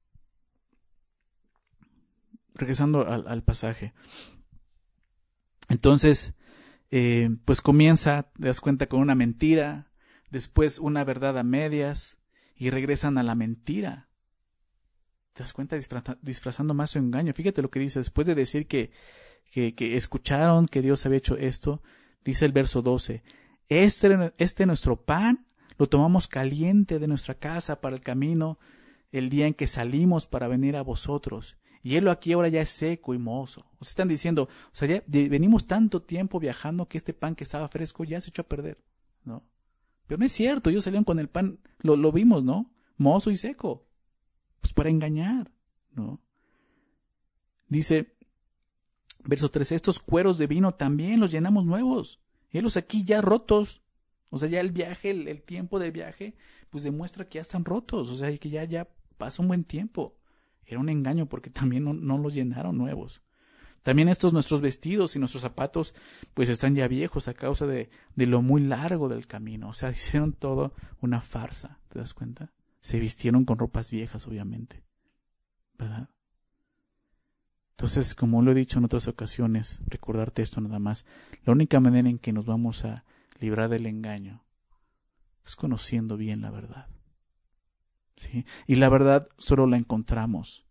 Regresando al, al pasaje. Entonces, eh, pues comienza, te das cuenta, con una mentira, después una verdad a medias, y regresan a la mentira. Te das cuenta, disfraza, disfrazando más su engaño. Fíjate lo que dice, después de decir que, que, que escucharon que Dios había hecho esto, dice el verso doce, este, este nuestro pan lo tomamos caliente de nuestra casa para el camino, el día en que salimos para venir a vosotros. Y él aquí ahora ya es seco y mozo. O sea, están diciendo, o sea, ya venimos tanto tiempo viajando que este pan que estaba fresco ya se echó a perder, ¿no? Pero no es cierto, ellos salieron con el pan, lo, lo vimos, ¿no? Mozo y seco. Pues para engañar, ¿no? Dice, verso trece, estos cueros de vino también los llenamos nuevos. Y los aquí ya rotos. O sea, ya el viaje, el, el tiempo del viaje, pues demuestra que ya están rotos. O sea, que ya, ya pasó un buen tiempo. Era un engaño porque también no, no los llenaron nuevos. También estos nuestros vestidos y nuestros zapatos pues están ya viejos a causa de, de lo muy largo del camino. O sea, hicieron todo una farsa, ¿te das cuenta? Se vistieron con ropas viejas, obviamente, ¿verdad? Entonces, como lo he dicho en otras ocasiones, recordarte esto nada más, la única manera en que nos vamos a librar del engaño es conociendo bien la verdad. ¿Sí? Y la verdad solo la encontramos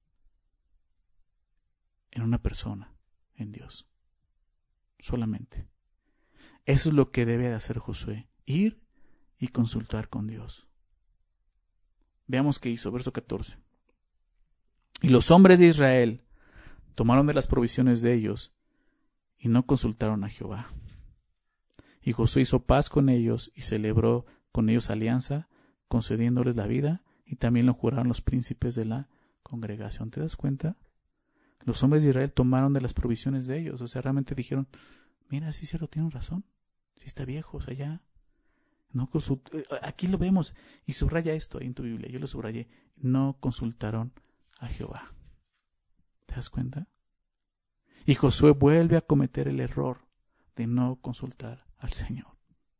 en una persona, en Dios. Solamente. Eso es lo que debe de hacer Josué, ir y consultar con Dios. Veamos qué hizo, verso catorce. Y los hombres de Israel tomaron de las provisiones de ellos y no consultaron a Jehová. Y Josué hizo paz con ellos y celebró con ellos alianza, concediéndoles la vida, y también lo juraron los príncipes de la congregación. ¿Te das cuenta? Los hombres de Israel tomaron de las provisiones de ellos. O sea, realmente dijeron, mira, sí, cierto, tienen razón. Sí está viejo, o sea, ya. No consult... Aquí lo vemos. Y subraya esto ahí en tu Biblia. Yo lo subrayé. No consultaron a Jehová. ¿Te das cuenta? Y Josué vuelve a cometer el error de no consultar al Señor.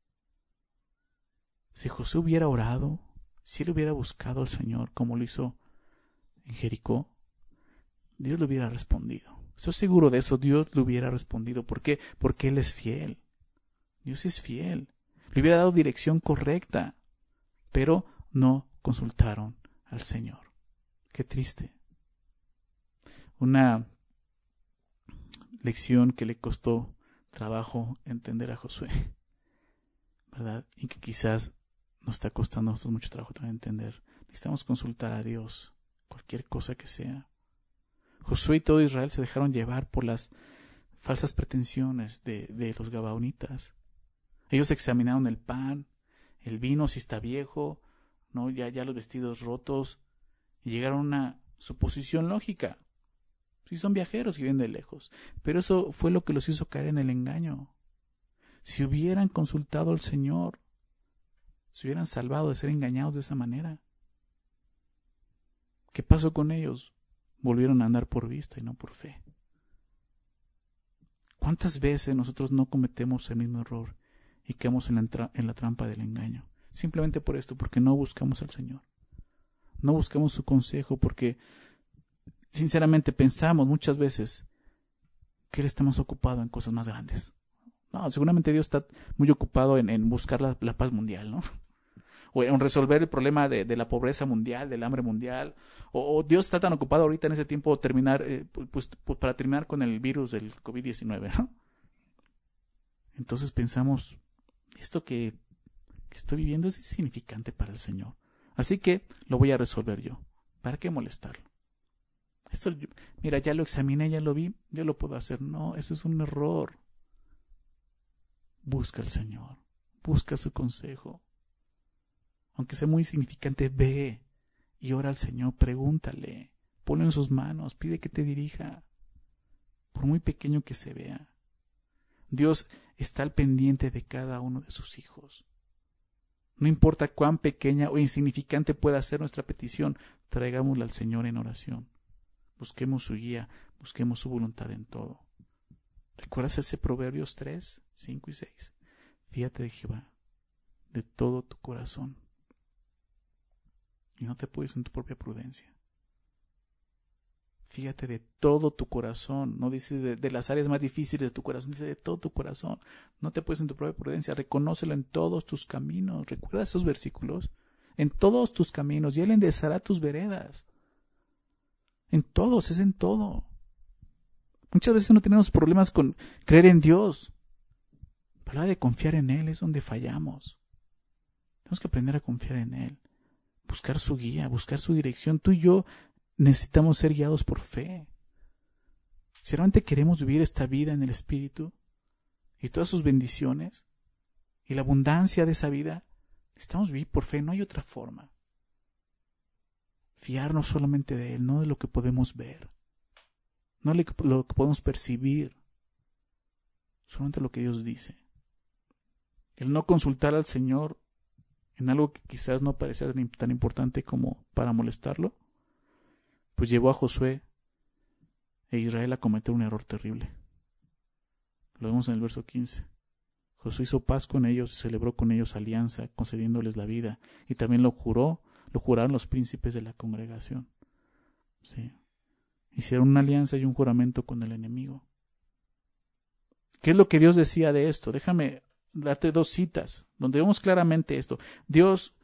Si Josué hubiera orado, si él hubiera buscado al Señor como lo hizo en Jericó, Dios le hubiera respondido. Estoy seguro de eso, Dios le hubiera respondido. ¿Por qué? Porque Él es fiel. Dios es fiel. Le hubiera dado dirección correcta, pero no consultaron al Señor. Qué triste. Una lección que le costó trabajo entender a Josué, ¿verdad? Y que quizás nos está costando a nosotros mucho trabajo también entender. Necesitamos consultar a Dios, cualquier cosa que sea. Josué y todo Israel se dejaron llevar por las falsas pretensiones de, de los gabaonitas. Ellos examinaron el pan, el vino, si está viejo, no, ya, ya los vestidos rotos, y llegaron a una suposición lógica. Sí, son viajeros que vienen de lejos, pero eso fue lo que los hizo caer en el engaño. Si hubieran consultado al Señor, se hubieran salvado de ser engañados de esa manera. ¿Qué pasó con ellos? Volvieron a andar por vista y no por fe. ¿Cuántas veces nosotros no cometemos el mismo error y caemos en la, entra- en la trampa del engaño? Simplemente por esto, porque no buscamos al Señor. No buscamos su consejo porque sinceramente pensamos muchas veces que Él está más ocupado en cosas más grandes. No, seguramente Dios está muy ocupado en, en buscar la, la paz mundial, ¿no? O en resolver el problema de, de la pobreza mundial, del hambre mundial. O, o Dios está tan ocupado ahorita en ese tiempo terminar, eh, pues, pues para terminar con el virus del covid diecinueve, ¿no? Entonces pensamos, esto que, que estoy viviendo es insignificante para el Señor. Así que lo voy a resolver yo. ¿Para qué molestarlo? Esto, mira, ya lo examiné, ya lo vi, yo lo puedo hacer. No, eso es un error. Busca al Señor, busca su consejo. Aunque sea muy insignificante, ve y ora al Señor, pregúntale, ponlo en sus manos, pide que te dirija, por muy pequeño que se vea. Dios está al pendiente de cada uno de sus hijos. No importa cuán pequeña o insignificante pueda ser nuestra petición, traigámosla al Señor en oración. Busquemos su guía, busquemos su voluntad en todo. ¿Recuerdas ese Proverbios tres, cinco y seis? Fíjate de Jehová de todo tu corazón y no te apoyes en tu propia prudencia. Fíjate de todo tu corazón, no dice de, de las áreas más difíciles de tu corazón, dice de todo tu corazón. No te apoyes en tu propia prudencia, reconócelo en todos tus caminos. ¿Recuerda esos versículos? En todos tus caminos, y Él enderezará tus veredas. En todos, es en todo. Muchas veces no tenemos problemas con creer en Dios. Pero la de confiar en Él es donde fallamos. Tenemos que aprender a confiar en Él. Buscar su guía, buscar su dirección. Tú y yo necesitamos ser guiados por fe. Si realmente queremos vivir esta vida en el Espíritu y todas sus bendiciones y la abundancia de esa vida, necesitamos vivir por fe. No hay otra forma. Fiarnos solamente de Él, no de lo que podemos ver. No de lo que podemos percibir. Solamente lo que Dios dice. El no consultar al Señor en algo que quizás no parecía tan importante como para molestarlo, pues llevó a Josué e Israel a cometer un error terrible. Lo vemos en el verso quince. Josué hizo paz con ellos y celebró con ellos alianza, concediéndoles la vida, y también lo juró, lo juraron los príncipes de la congregación. Sí. Hicieron una alianza y un juramento con el enemigo. ¿Qué es lo que Dios decía de esto? Déjame darte dos citas donde vemos claramente esto. Dios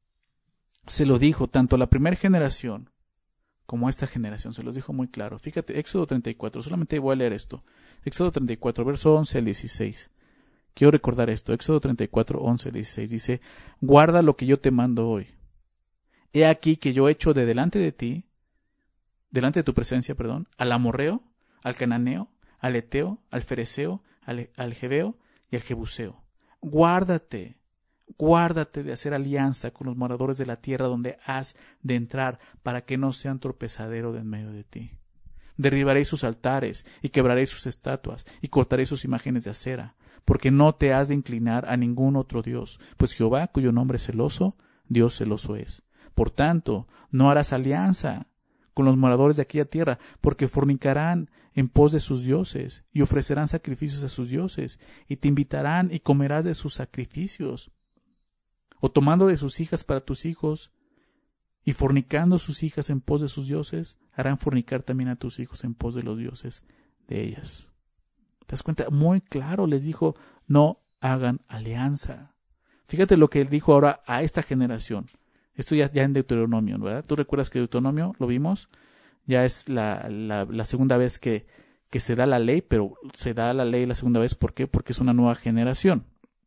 se lo dijo tanto a la primera generación como a esta generación, se los dijo muy claro. Fíjate, Éxodo treinta y cuatro, solamente voy a leer esto. Éxodo treinta y cuatro, verso once al dieciséis. Quiero recordar esto. Éxodo treinta y cuatro, once al dieciséis dice: guarda lo que yo te mando hoy. He aquí que yo echo de delante de ti, delante de tu presencia, perdón, al amorreo, al cananeo, al eteo, al fereceo, al, al jebeo y al jebuseo. Guárdate, guárdate de hacer alianza con los moradores de la tierra donde has de entrar, para que no sean tropezadero de en medio de ti. Derribaréis sus altares y quebraréis sus estatuas y cortaréis sus imágenes de acera, porque no te has de inclinar a ningún otro Dios, pues Jehová, cuyo nombre es celoso, Dios celoso es. Por tanto, no harás alianza con los moradores de aquella tierra, porque fornicarán en pos de sus dioses y ofrecerán sacrificios a sus dioses, y te invitarán y comerás de sus sacrificios, o tomando de sus hijas para tus hijos, y fornicando sus hijas en pos de sus dioses, harán fornicar también a tus hijos en pos de los dioses de ellas. ¿Te das cuenta? Muy claro les dijo, no hagan alianza. Fíjate lo que él dijo ahora a esta generación. Esto ya, ya en Deuteronomio, ¿verdad? ¿Tú recuerdas que Deuteronomio, lo vimos? Ya es la, la, la segunda vez que, que se da la ley, pero se da la ley la segunda vez, ¿por qué? Porque es una nueva generación.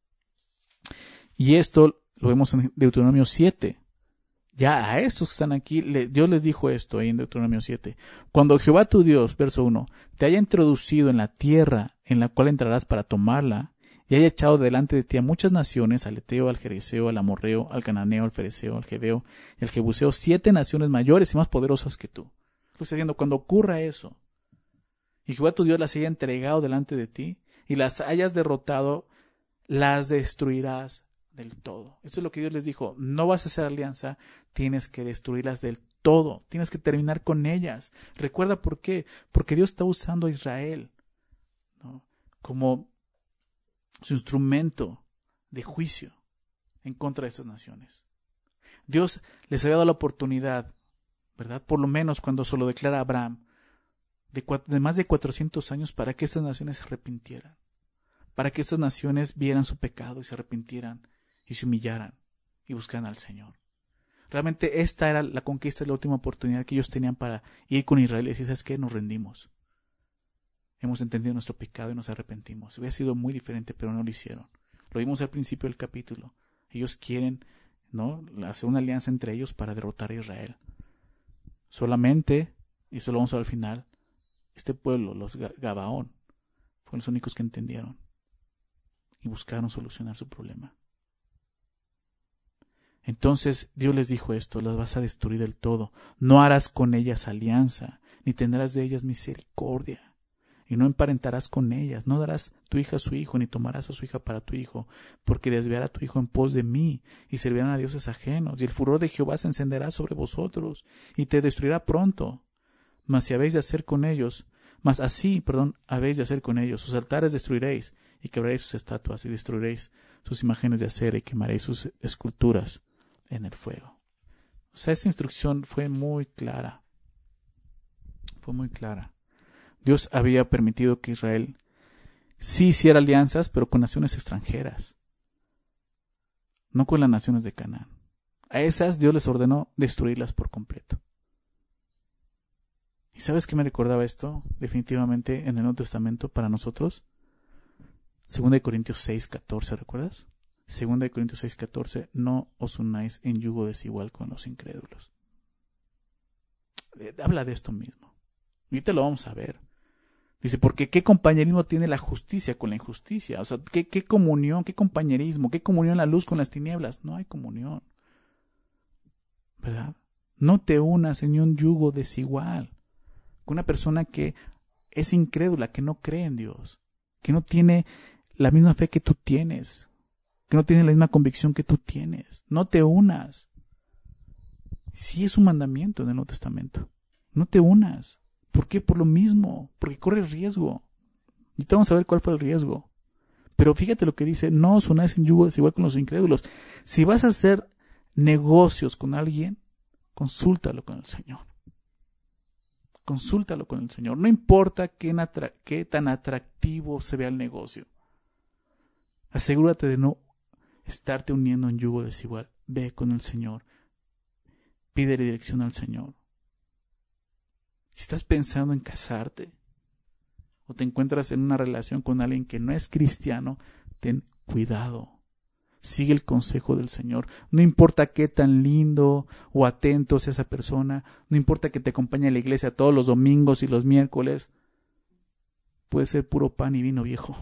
Y esto lo vemos en Deuteronomio siete. Ya a estos que están aquí, le, Dios les dijo esto ahí en Deuteronomio siete. Cuando Jehová tu Dios, verso uno, te haya introducido en la tierra en la cual entrarás para tomarla, y haya echado delante de ti a muchas naciones, al eteo, al jereseo, al amorreo, al cananeo, al fereceo, al jebeo y al jebuseo, siete naciones mayores y más poderosas que tú. Lo está diciendo, cuando ocurra eso, y Jehová tu Dios las haya entregado delante de ti, y las hayas derrotado, las destruirás del todo. Eso es lo que Dios les dijo. No vas a hacer alianza, tienes que destruirlas del todo, tienes que terminar con ellas. Recuerda por qué, porque Dios está usando a Israel, ¿no?, como su instrumento de juicio en contra de estas naciones. Dios les había dado la oportunidad, ¿verdad? Por lo menos cuando se lo declara a Abraham, de, de más de cuatrocientos años para que estas naciones se arrepintieran. para que estas naciones vieran su pecado y se arrepintieran y se humillaran y buscaran al Señor. Realmente esta era la conquista, la última oportunidad que ellos tenían para ir con Israel y decir, ¿sabes qué? Nos rendimos. Hemos entendido nuestro pecado y nos arrepentimos. Hubiera sido muy diferente, pero no lo hicieron. Lo vimos al principio del capítulo. Ellos quieren, ¿no?, hacer una alianza entre ellos para derrotar a Israel. Solamente, y eso lo vamos a ver al final, este pueblo, los Gabaón, fueron los únicos que entendieron y buscaron solucionar su problema. Entonces Dios les dijo esto: las vas a destruir del todo, no harás con ellas alianza, ni tendrás de ellas misericordia, y no emparentarás con ellas, no darás tu hija a su hijo, ni tomarás a su hija para tu hijo, porque desviará a tu hijo en pos de mí, y servirán a dioses ajenos, y el furor de Jehová se encenderá sobre vosotros, y te destruirá pronto. Mas si habéis de hacer con ellos, mas así, perdón, habéis de hacer con ellos, sus altares destruiréis, y quebraréis sus estatuas, y destruiréis sus imágenes de acera, y quemaréis sus esculturas en el fuego. O sea, esta instrucción fue muy clara. Fue muy clara. Dios había permitido que Israel sí hiciera alianzas, pero con naciones extranjeras, no con las naciones de Canaán. A esas Dios les ordenó destruirlas por completo. ¿Y sabes qué me recordaba esto? Definitivamente en el Nuevo Testamento para nosotros. Segunda de Corintios seis, catorce, ¿recuerdas? Segunda de Corintios seis, catorce, no os unáis en yugo desigual con los incrédulos. Habla de esto mismo. Ahorita lo vamos a ver. Dice, porque ¿qué compañerismo tiene la justicia con la injusticia? O sea, ¿qué, qué comunión, qué compañerismo, qué comunión la luz con las tinieblas? No hay comunión. ¿Verdad? No te unas en un yugo desigual con una persona que es incrédula, que no cree en Dios, que no tiene la misma fe que tú tienes, que no tiene la misma convicción que tú tienes. No te unas. Sí es un mandamiento en el Nuevo Testamento. No te unas. ¿Por qué? Por lo mismo, porque corre riesgo. Y te vamos a ver cuál fue el riesgo. Pero fíjate lo que dice, no os unáis en yugo desigual con los incrédulos. Si vas a hacer negocios con alguien, consúltalo con el Señor. Consúltalo con el Señor. No importa qué, atra- qué tan atractivo se vea el negocio. Asegúrate de no estarte uniendo en yugo desigual. Ve con el Señor. Pídele dirección al Señor. Si estás pensando en casarte o te encuentras en una relación con alguien que no es cristiano, ten cuidado. Sigue el consejo del Señor. No importa qué tan lindo o atento sea esa persona, no importa que te acompañe a la iglesia todos los domingos y los miércoles, puede ser puro pan y vino viejo.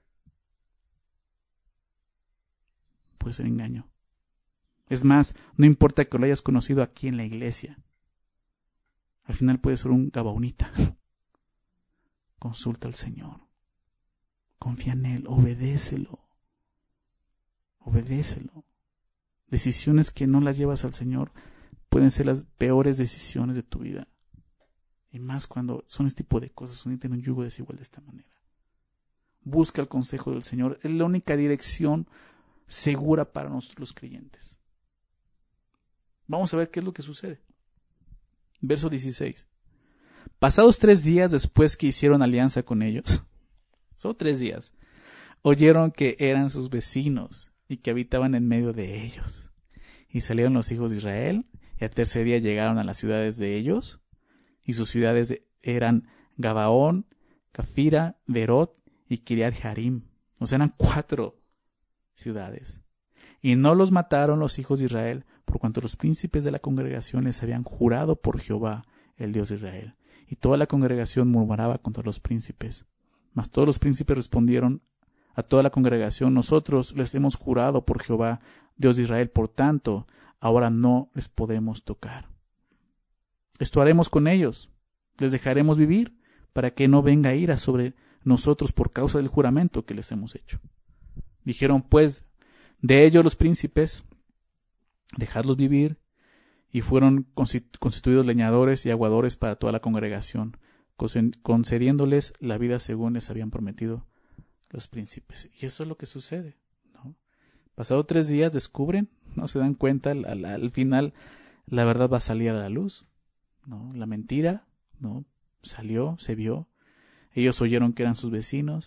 Puede ser engaño. Es más, no importa que lo hayas conocido aquí en la iglesia. Al final puede ser un gabaonita. Consulta al Señor. Confía en Él. Obedécelo. Obedécelo. Decisiones que no las llevas al Señor pueden ser las peores decisiones de tu vida. Y más cuando son este tipo de cosas, unirte en un yugo desigual de esta manera. Busca el consejo del Señor. Es la única dirección segura para nosotros los creyentes. Vamos a ver qué es lo que sucede. Verso dieciséis. Pasados tres días después que hicieron alianza con ellos, solo tres días, oyeron que eran sus vecinos y que habitaban en medio de ellos. Y salieron los hijos de Israel, y al tercer día llegaron a las ciudades de ellos, y sus ciudades de, eran Gabaón, Cafira, Berot y Kiriat Jearim. O sea, eran cuatro ciudades. Y no los mataron los hijos de Israel, por cuanto los príncipes de la congregación les habían jurado por Jehová, el Dios de Israel. Y toda la congregación murmuraba contra los príncipes. Mas todos los príncipes respondieron a toda la congregación, nosotros les hemos jurado por Jehová, Dios de Israel, por tanto, ahora no les podemos tocar. Esto haremos con ellos, les dejaremos vivir, para que no venga ira sobre nosotros por causa del juramento que les hemos hecho. Dijeron pues de ellos los príncipes, dejadlos vivir, y fueron constituidos leñadores y aguadores para toda la congregación, concediéndoles la vida según les habían prometido los príncipes. Y eso es lo que sucede, ¿no? Pasados tres días descubren, no se dan cuenta, al, al, al final la verdad va a salir a la luz, ¿no? La mentira, ¿no? Salió, se vio. Ellos oyeron que eran sus vecinos,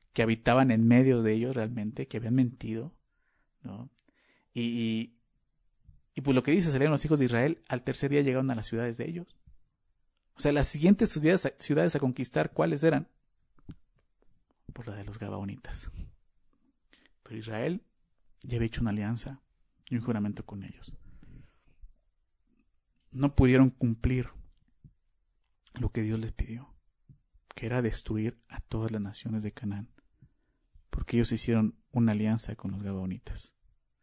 que habitaban en medio de ellos realmente, que habían mentido, ¿no? Y, y, y pues lo que dice, salieron los hijos de Israel, al tercer día llegaron a las ciudades de ellos. O sea, las siguientes ciudades a, ciudades a conquistar, ¿cuáles eran? Por la de los Gabaonitas. Pero Israel ya había hecho una alianza y un juramento con ellos. No pudieron cumplir lo que Dios les pidió, que era destruir a todas las naciones de Canaán, porque ellos hicieron una alianza con los Gabaonitas.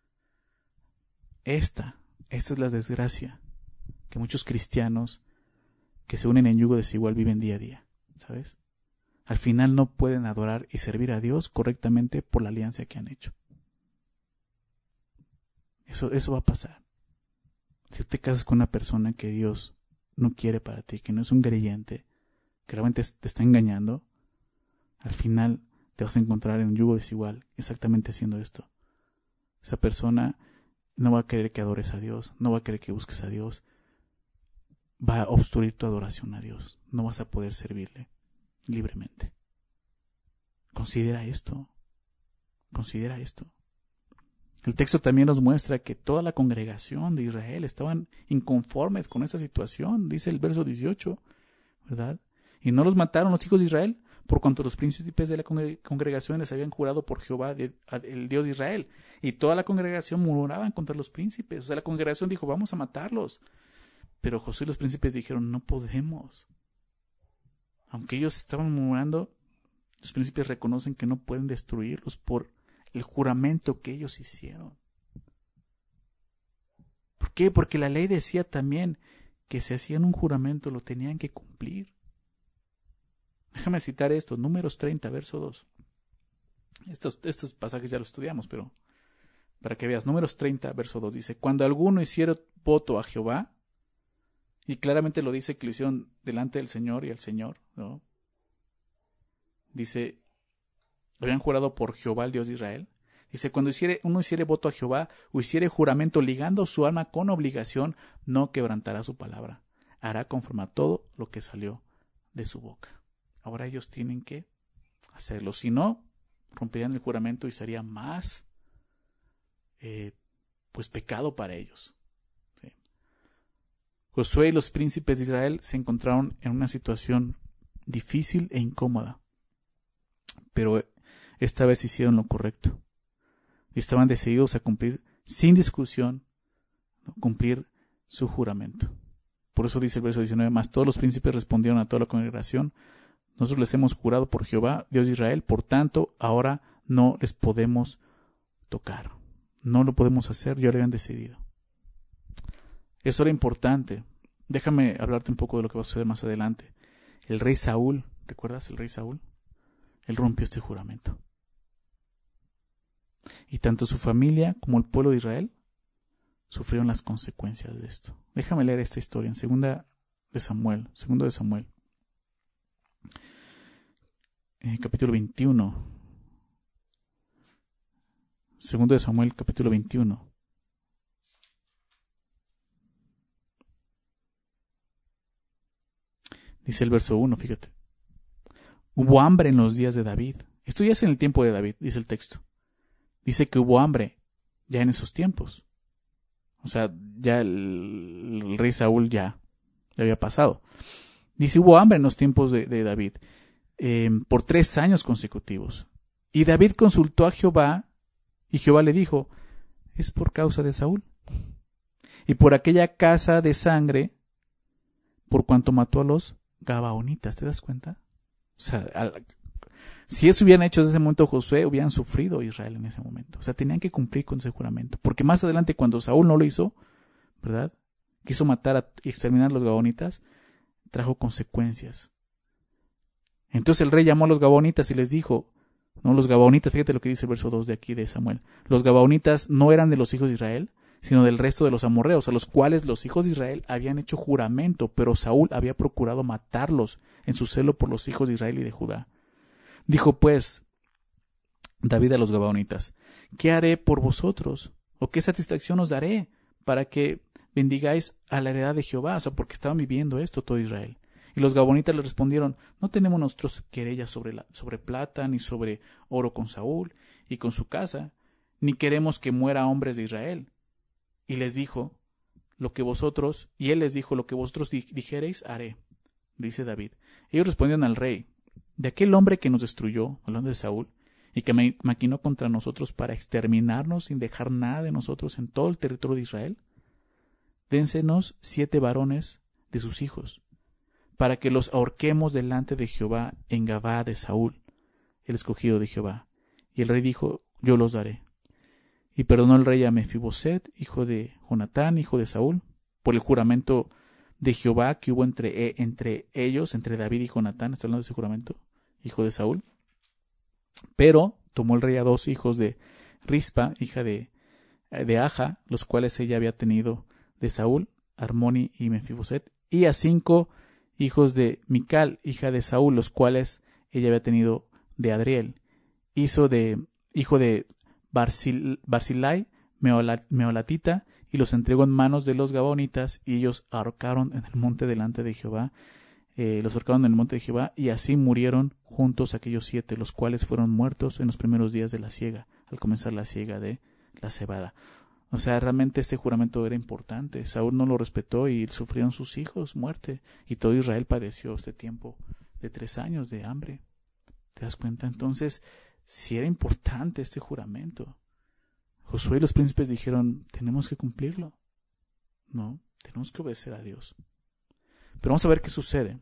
Esta, esta es la desgracia que muchos cristianos que se unen en yugo desigual viven día a día, ¿sabes? Al final no pueden adorar y servir a Dios correctamente por la alianza que han hecho. Eso, eso va a pasar. Si te casas con una persona que Dios no quiere para ti, que no es un creyente, que realmente te está engañando, al final te vas a encontrar en un yugo desigual exactamente haciendo esto. Esa persona no va a querer que adores a Dios, no va a querer que busques a Dios, va a obstruir tu adoración a Dios, no vas a poder servirle libremente. Considera esto, considera esto. El texto también nos muestra que toda la congregación de Israel estaban inconformes con esta situación, dice el verso dieciocho, ¿verdad? Y no los mataron los hijos de Israel, por cuanto los príncipes de la congregación les habían jurado por Jehová, el Dios de Israel. Y toda la congregación murmuraban contra los príncipes. O sea, la congregación dijo, vamos a matarlos. Pero Josué y los príncipes dijeron, no podemos. Aunque ellos estaban murmurando, los príncipes reconocen que no pueden destruirlos por el juramento que ellos hicieron. ¿Por qué? Porque la ley decía también que si hacían un juramento lo tenían que cumplir. Déjame citar esto, Números treinta, verso dos. Estos, estos pasajes ya los estudiamos, pero para que veas, Números treinta, verso dos dice, cuando alguno hiciera voto a Jehová, y claramente lo dice que lo hicieron delante del Señor y al Señor, ¿no? Dice, habían jurado por Jehová, el Dios de Israel. Dice, cuando hiciere, uno hiciere voto a Jehová, o hiciere juramento ligando su alma con obligación, no quebrantará su palabra. Hará conforme a todo lo que salió de su boca. Ahora ellos tienen que hacerlo. Si no, romperían el juramento y sería más eh, pues pecado para ellos. ¿Sí? Josué y los príncipes de Israel se encontraron en una situación difícil e incómoda. Pero esta vez hicieron lo correcto. Y estaban decididos a cumplir sin discusión, ¿no? Cumplir su juramento. Por eso dice el verso diecinueve, más todos los príncipes respondieron a toda la congregación, nosotros les hemos jurado por Jehová, Dios de Israel, por tanto, ahora no les podemos tocar. No lo podemos hacer, ya lo habían decidido. Eso era importante. Déjame hablarte un poco de lo que va a suceder más adelante. El rey Saúl, ¿recuerdas el rey Saúl? Él rompió este juramento. Y tanto su familia como el pueblo de Israel sufrieron las consecuencias de esto. Déjame leer esta historia en segunda de Samuel, segundo de Samuel. Eh, capítulo veintiuno. Segundo de Samuel, capítulo veintiuno. Dice el verso uno, fíjate. Hubo hambre en los días de David. Esto ya es en el tiempo de David, dice el texto. Dice que hubo hambre ya en esos tiempos. O sea, ya el, el rey Saúl ya le había pasado. Dice, hubo hambre en los tiempos de, de David. Eh, por tres años consecutivos. Y David consultó a Jehová, y Jehová le dijo, es por causa de Saúl, y por aquella casa de sangre, por cuanto mató a los Gabaonitas. ¿Te das cuenta? O sea, al, si eso hubieran hecho desde ese momento Josué, hubieran sufrido Israel en ese momento. O sea, tenían que cumplir con ese juramento. Porque más adelante, cuando Saúl no lo hizo, ¿verdad? Quiso matar y exterminar a los Gabaonitas, trajo consecuencias. Entonces el rey llamó a los Gabaonitas y les dijo, no, los Gabaonitas, fíjate lo que dice el verso dos de aquí de Samuel, los Gabaonitas no eran de los hijos de Israel, sino del resto de los amorreos, a los cuales los hijos de Israel habían hecho juramento, pero Saúl había procurado matarlos en su celo por los hijos de Israel y de Judá. Dijo pues David a los Gabaonitas, ¿qué haré por vosotros? ¿O qué satisfacción os daré para que bendigáis a la heredad de Jehová? O sea, porque estaban viviendo esto todo Israel. Y los gabonitas le respondieron: no tenemos nosotros querellas sobre, la, sobre plata, ni sobre oro con Saúl y con su casa, ni queremos que muera hombres de Israel. Y les dijo: lo que vosotros, y él les dijo: lo que vosotros dijereis, haré, dice David. Ellos respondieron al rey: de aquel hombre que nos destruyó, hablando de Saúl, y que maquinó contra nosotros para exterminarnos sin dejar nada de nosotros en todo el territorio de Israel, dénsenos siete varones de sus hijos, para que los ahorquemos delante de Jehová en Gabaa de Saúl, el escogido de Jehová. Y el rey dijo: yo los daré. Y perdonó el rey a Mefiboset, hijo de Jonatán, hijo de Saúl, por el juramento de Jehová que hubo entre, entre ellos, entre David y Jonatán. Está hablando de ese juramento, hijo de Saúl. Pero tomó el rey a dos hijos de Rispa, hija de, de Aja, los cuales ella había tenido de Saúl, Armoni y Mefiboset, y a cinco hijos de Mical, hija de Saúl, los cuales ella había tenido de Adriel. Hizo de hijo de Barzil, Barzilai, Meolatita, y los entregó en manos de los gabonitas, y ellos ahorcaron en el monte delante de Jehová, eh, los ahorcaron en el monte de Jehová, y así murieron juntos aquellos siete, los cuales fueron muertos en los primeros días de la siega, al comenzar la siega de la cebada. O sea, realmente este juramento era importante. Saúl no lo respetó y sufrieron sus hijos muerte, y todo Israel padeció este tiempo de tres años de hambre. ¿Te das cuenta? Entonces, si era importante este juramento. Josué y los príncipes dijeron: tenemos que cumplirlo. No, tenemos que obedecer a Dios. Pero vamos a ver qué sucede.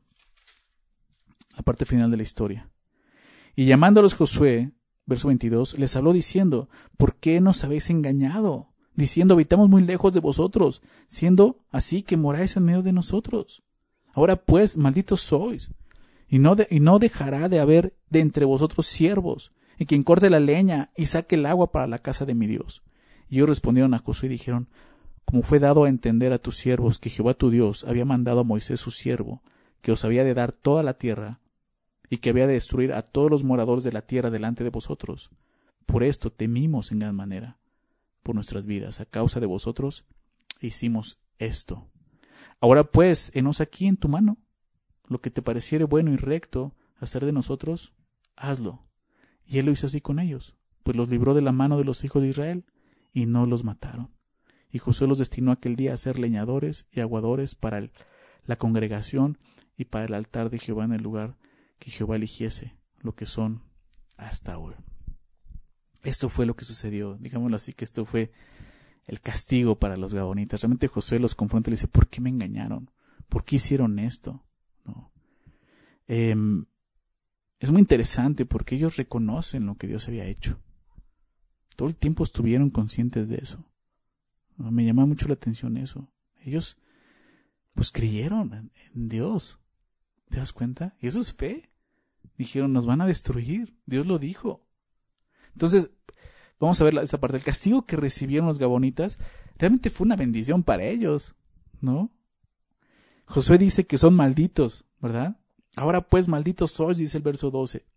La parte final de la historia. Y llamándolos Josué, verso veintidós, les habló diciendo: ¿por qué nos habéis engañado? Diciendo: habitamos muy lejos de vosotros, siendo así que moráis en medio de nosotros. Ahora pues, malditos sois, y no, de, y no dejará de haber de entre vosotros siervos, y quien corte la leña y saque el agua para la casa de mi Dios. Y ellos respondieron a Josué y dijeron: como fue dado a entender a tus siervos que Jehová tu Dios había mandado a Moisés su siervo, que os había de dar toda la tierra, y que había de destruir a todos los moradores de la tierra delante de vosotros, por esto temimos en gran manera por nuestras vidas. A causa de vosotros hicimos esto. Ahora pues, henos aquí en tu mano. Lo que te pareciere bueno y recto hacer de nosotros, hazlo. Y él lo hizo así con ellos, pues los libró de la mano de los hijos de Israel, y no los mataron. Y Josué los destinó aquel día a ser leñadores y aguadores para el, la congregación y para el altar de Jehová en el lugar que Jehová eligiese, lo que son hasta hoy. Esto fue lo que sucedió, digámoslo así, que esto fue el castigo para los gabonitas. Realmente Josué los confronta y le dice: ¿por qué me engañaron? ¿Por qué hicieron esto? ¿No? Eh, es muy interesante porque ellos reconocen lo que Dios había hecho. Todo el tiempo estuvieron conscientes de eso. ¿No? Me llama mucho la atención eso. Ellos pues creyeron en, en Dios. ¿Te das cuenta? Y eso es fe. Dijeron: nos van a destruir. Dios lo dijo. Entonces, vamos a ver esta parte. El castigo que recibieron los gabonitas realmente fue una bendición para ellos, ¿no? Josué dice que son malditos, ¿verdad? Ahora pues, malditos sois, dice el verso doce.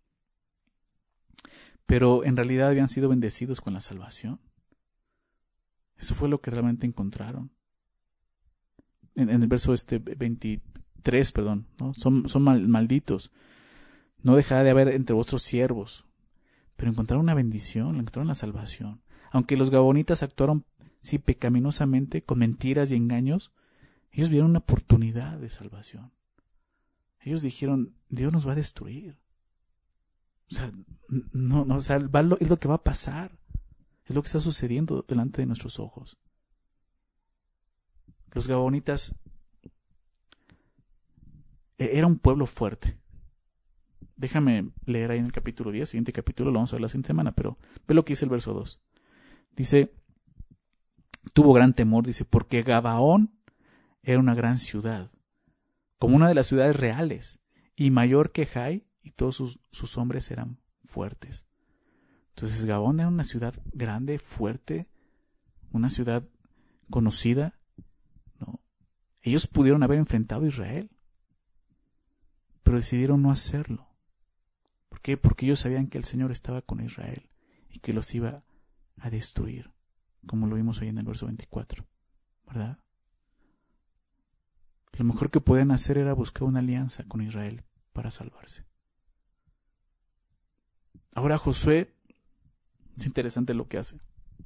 Pero en realidad habían sido bendecidos con la salvación. Eso fue lo que realmente encontraron. En, en el verso este veintitrés, perdón, ¿no? Son, son mal, malditos. No dejará de haber entre vuestros siervos. Pero encontraron una bendición, encontraron la salvación. Aunque los gabonitas actuaron, sí, pecaminosamente, con mentiras y engaños, ellos vieron una oportunidad de salvación. Ellos dijeron: Dios nos va a destruir. O sea, no, no, o sea, va lo, es lo que va a pasar. Es lo que está sucediendo delante de nuestros ojos. Los gabonitas era un pueblo fuerte. Déjame leer ahí en el capítulo diez, siguiente capítulo, lo vamos a ver la siguiente semana, pero ve lo que dice el verso dos. Dice: tuvo gran temor, dice, porque Gabaón era una gran ciudad, como una de las ciudades reales, y mayor que Jai, y todos sus, sus hombres eran fuertes. Entonces Gabaón era una ciudad grande, fuerte, una ciudad conocida, ¿no? Ellos pudieron haber enfrentado a Israel, pero decidieron no hacerlo. ¿Por qué? Porque ellos sabían que el Señor estaba con Israel y que los iba a destruir, como lo vimos hoy en el verso veinticuatro, ¿verdad? Lo mejor que podían hacer era buscar una alianza con Israel para salvarse. Ahora Josué, es interesante lo que hace.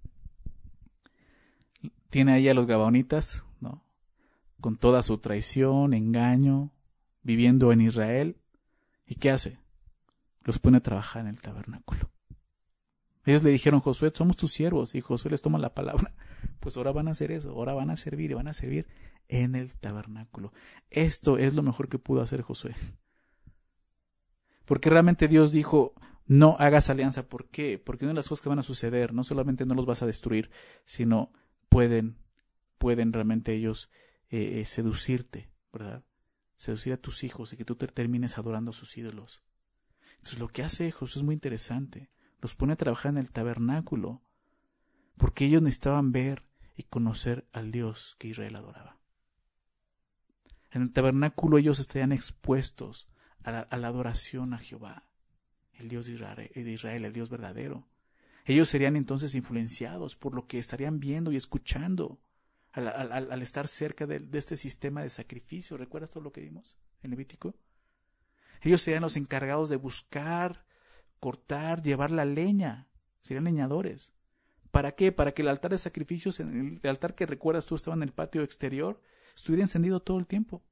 Tiene ahí a los gabaonitas, ¿no? Con toda su traición, engaño, viviendo en Israel. ¿Y qué hace? Los pone a trabajar en el tabernáculo. Ellos le dijeron, Josué, somos tus siervos. Y Josué les toma la palabra. Pues ahora van a hacer eso, ahora van a servir y van a servir en el tabernáculo. Esto es lo mejor que pudo hacer Josué. Porque realmente Dios dijo, no hagas alianza. ¿Por qué? Porque una de las cosas que van a suceder, no solamente no los vas a destruir, sino pueden, pueden realmente ellos eh, eh, seducirte, ¿verdad? Seducir a tus hijos y que tú te termines adorando a sus ídolos. Entonces lo que hace Josué es muy interesante. Los pone a trabajar en el tabernáculo porque ellos necesitaban ver y conocer al Dios que Israel adoraba. En el tabernáculo ellos estarían expuestos a la, a la adoración a Jehová, el Dios de Israel, de Israel, el Dios verdadero. Ellos serían entonces influenciados por lo que estarían viendo y escuchando al, al, al estar cerca de, de este sistema de sacrificio. ¿Recuerdas todo lo que vimos en Levítico? Ellos serían los encargados de buscar, cortar, llevar la leña. Serían leñadores. ¿Para qué? Para que el altar de sacrificios, el altar que recuerdas tú estaba en el patio exterior, estuviera encendido todo el tiempo.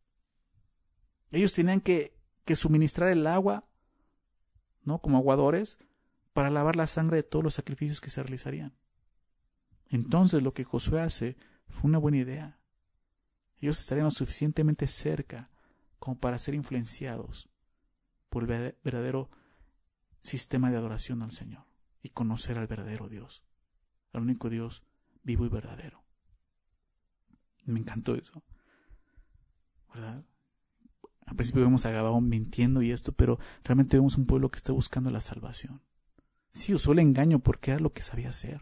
Ellos tenían que, que suministrar el agua, ¿no? Como aguadores, para lavar la sangre de todos los sacrificios que se realizarían. Entonces lo que Josué hace fue una buena idea. Ellos estarían lo suficientemente cerca como para ser influenciados por el verdadero sistema de adoración al Señor y conocer al verdadero Dios, al único Dios vivo y verdadero. Me encantó eso, ¿verdad? Al principio vemos a Gabaón mintiendo y esto, pero realmente vemos un pueblo que está buscando la salvación. Sí, usó el engaño porque era lo que sabía hacer,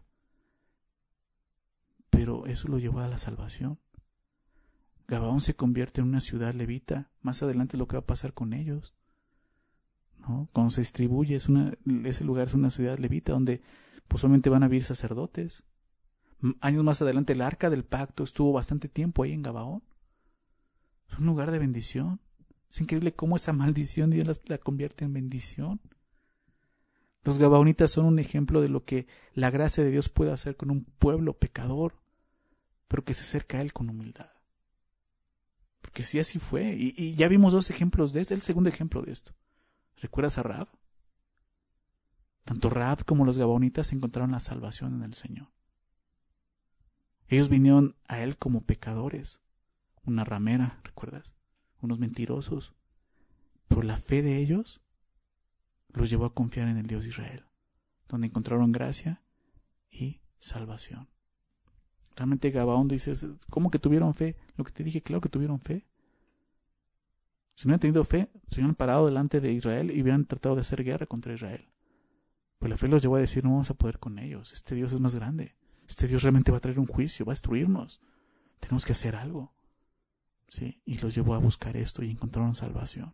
pero eso lo llevó a la salvación. Gabaón se convierte en una ciudad levita. Más adelante lo que va a pasar con ellos, ¿no? Cuando se distribuye, es una, ese lugar es una ciudad levita donde posiblemente van a vivir sacerdotes. Años más adelante el arca del pacto estuvo bastante tiempo ahí en Gabaón. Es un lugar de bendición. Es increíble cómo esa maldición Dios la, la convierte en bendición. Los gabaonitas son un ejemplo de lo que la gracia de Dios puede hacer con un pueblo pecador, pero que se acerca a Él con humildad. Porque sí, así fue. Y, y ya vimos dos ejemplos de esto. El segundo ejemplo de esto. ¿Recuerdas a Rahab? Tanto Rahab como los gabaonitas encontraron la salvación en el Señor. Ellos vinieron a Él como pecadores. Una ramera, ¿recuerdas? Unos mentirosos. Pero la fe de ellos los llevó a confiar en el Dios de Israel, donde encontraron gracia y salvación. Realmente Gabaón dices, ¿cómo que tuvieron fe? Lo que te dije, claro que tuvieron fe. Si no hubieran tenido fe, se hubieran parado delante de Israel y hubieran tratado de hacer guerra contra Israel. Pero la fe los llevó a decir, no vamos a poder con ellos. Este Dios es más grande. Este Dios realmente va a traer un juicio, va a destruirnos. Tenemos que hacer algo. ¿Sí? Y los llevó a buscar esto y encontraron salvación.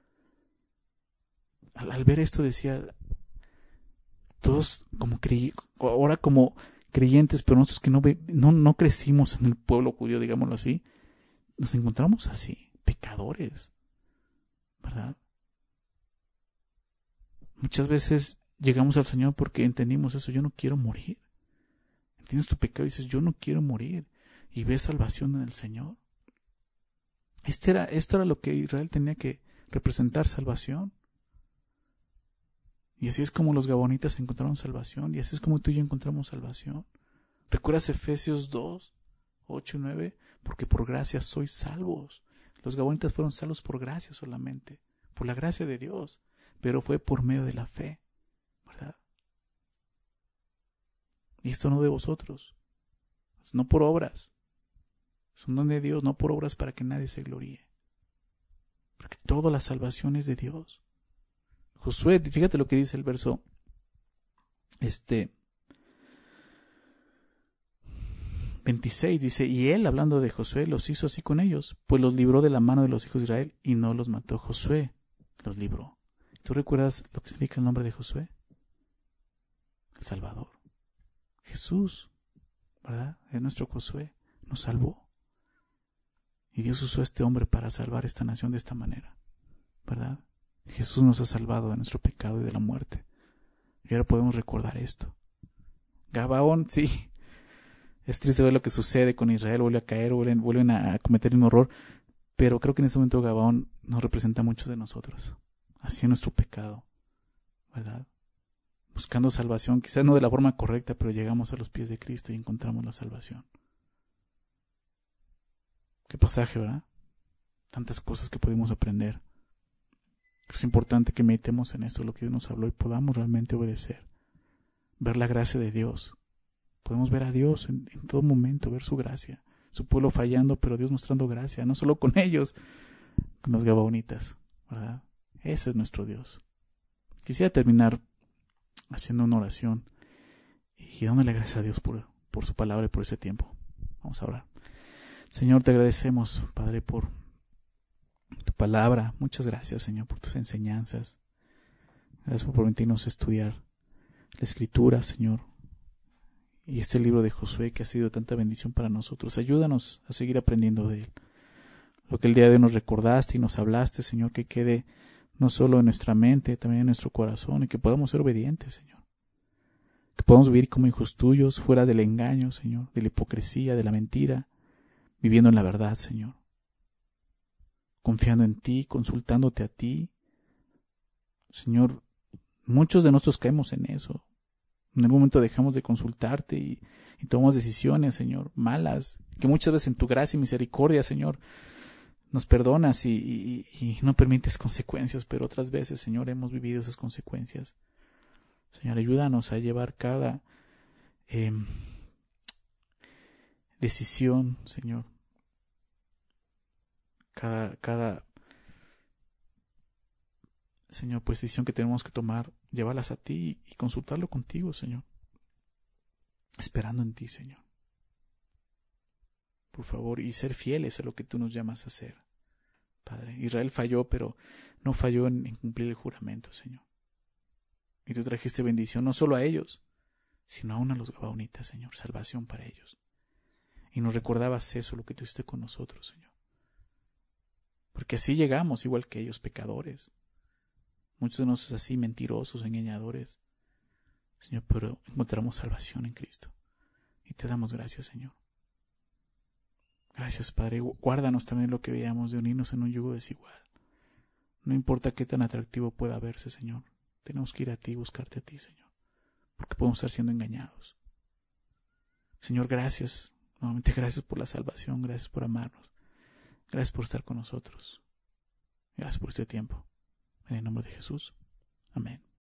Al, al ver esto decía, todos como creí, ahora como creyentes, pero nosotros que no, no, no crecimos en el pueblo judío, digámoslo así, nos encontramos así, pecadores, ¿verdad? Muchas veces llegamos al Señor porque entendimos eso, yo no quiero morir. Entiendes tu pecado y dices, yo no quiero morir, y ves salvación en el Señor. Este era, esto era lo que Israel tenía que representar, salvación. Y así es como los gabonitas encontraron salvación, y así es como tú y yo encontramos salvación. ¿Recuerdas Efesios dos, ocho y nueve? Porque por gracia sois salvos. Los gabonitas fueron salvos por gracia solamente, por la gracia de Dios, pero fue por medio de la fe, ¿verdad? Y esto no de vosotros, no por obras, es un don de Dios, no por obras para que nadie se gloríe, porque toda la salvación es de Dios. Josué, fíjate lo que dice el verso este veintiséis, dice, y él, hablando de Josué, los hizo así con ellos, pues los libró de la mano de los hijos de Israel y no los mató. Josué los libró. ¿Tú recuerdas lo que significa el nombre de Josué? El Salvador. Jesús, ¿verdad? Es nuestro Josué, nos salvó. Y Dios usó a este hombre para salvar esta nación de esta manera, ¿verdad? Jesús nos ha salvado de nuestro pecado y de la muerte. Y ahora podemos recordar esto. Gabaón, sí, es triste ver lo que sucede con Israel, vuelve a caer, vuelven, vuelven a cometer un horror, pero creo que en ese momento Gabaón nos representa a muchos de nosotros, así en nuestro pecado, ¿verdad? Buscando salvación, quizás no de la forma correcta, pero llegamos a los pies de Cristo y encontramos la salvación. Qué pasaje, ¿verdad? Tantas cosas que pudimos aprender. Es importante que meditemos en esto, lo que Dios nos habló, y podamos realmente obedecer. Ver la gracia de Dios. Podemos ver a Dios en, en todo momento, ver su gracia. Su pueblo fallando, pero Dios mostrando gracia, no solo con ellos, con los gabaonitas, ¿verdad? Ese es nuestro Dios. Quisiera terminar haciendo una oración y dándole gracias a Dios por, por su palabra y por ese tiempo. Vamos a orar. Señor, te agradecemos, Padre, por tu palabra. Muchas gracias, Señor, por tus enseñanzas. Gracias por permitirnos estudiar la Escritura, Señor, y este libro de Josué que ha sido tanta bendición para nosotros. Ayúdanos a seguir aprendiendo de él. Lo que el día de hoy nos recordaste y nos hablaste, Señor, que quede no solo en nuestra mente, también en nuestro corazón, y que podamos ser obedientes, Señor. Que podamos vivir como hijos tuyos, fuera del engaño, Señor, de la hipocresía, de la mentira, viviendo en la verdad, Señor. Confiando en ti, consultándote a ti. Señor, muchos de nosotros caemos en eso. En algún momento dejamos de consultarte y, y tomamos decisiones, Señor, malas, que muchas veces en tu gracia y misericordia, Señor, nos perdonas y, y, y no permites consecuencias, pero otras veces, Señor, hemos vivido esas consecuencias. Señor, ayúdanos a llevar cada eh, decisión, Señor, cada, cada, Señor, pues decisión que tenemos que tomar, llevarlas a ti y consultarlo contigo, Señor, esperando en ti, Señor. Por favor, y ser fieles a lo que tú nos llamas a hacer, Padre. Israel falló, pero no falló en, en cumplir el juramento, Señor. Y tú trajiste bendición no solo a ellos, sino aún a los gabaonitas, Señor, salvación para ellos. Y nos recordabas eso, lo que tú hiciste con nosotros, Señor. Porque así llegamos, igual que ellos, pecadores. Muchos de nosotros así, mentirosos, engañadores. Señor, pero encontramos salvación en Cristo. Y te damos gracias, Señor. Gracias, Padre. Guárdanos también lo que veamos de unirnos en un yugo desigual. No importa qué tan atractivo pueda verse, Señor. Tenemos que ir a ti, buscarte a ti, Señor. Porque podemos estar siendo engañados. Señor, gracias. Nuevamente gracias por la salvación. Gracias por amarnos. Gracias por estar con nosotros. Gracias por este tiempo. En el nombre de Jesús. Amén.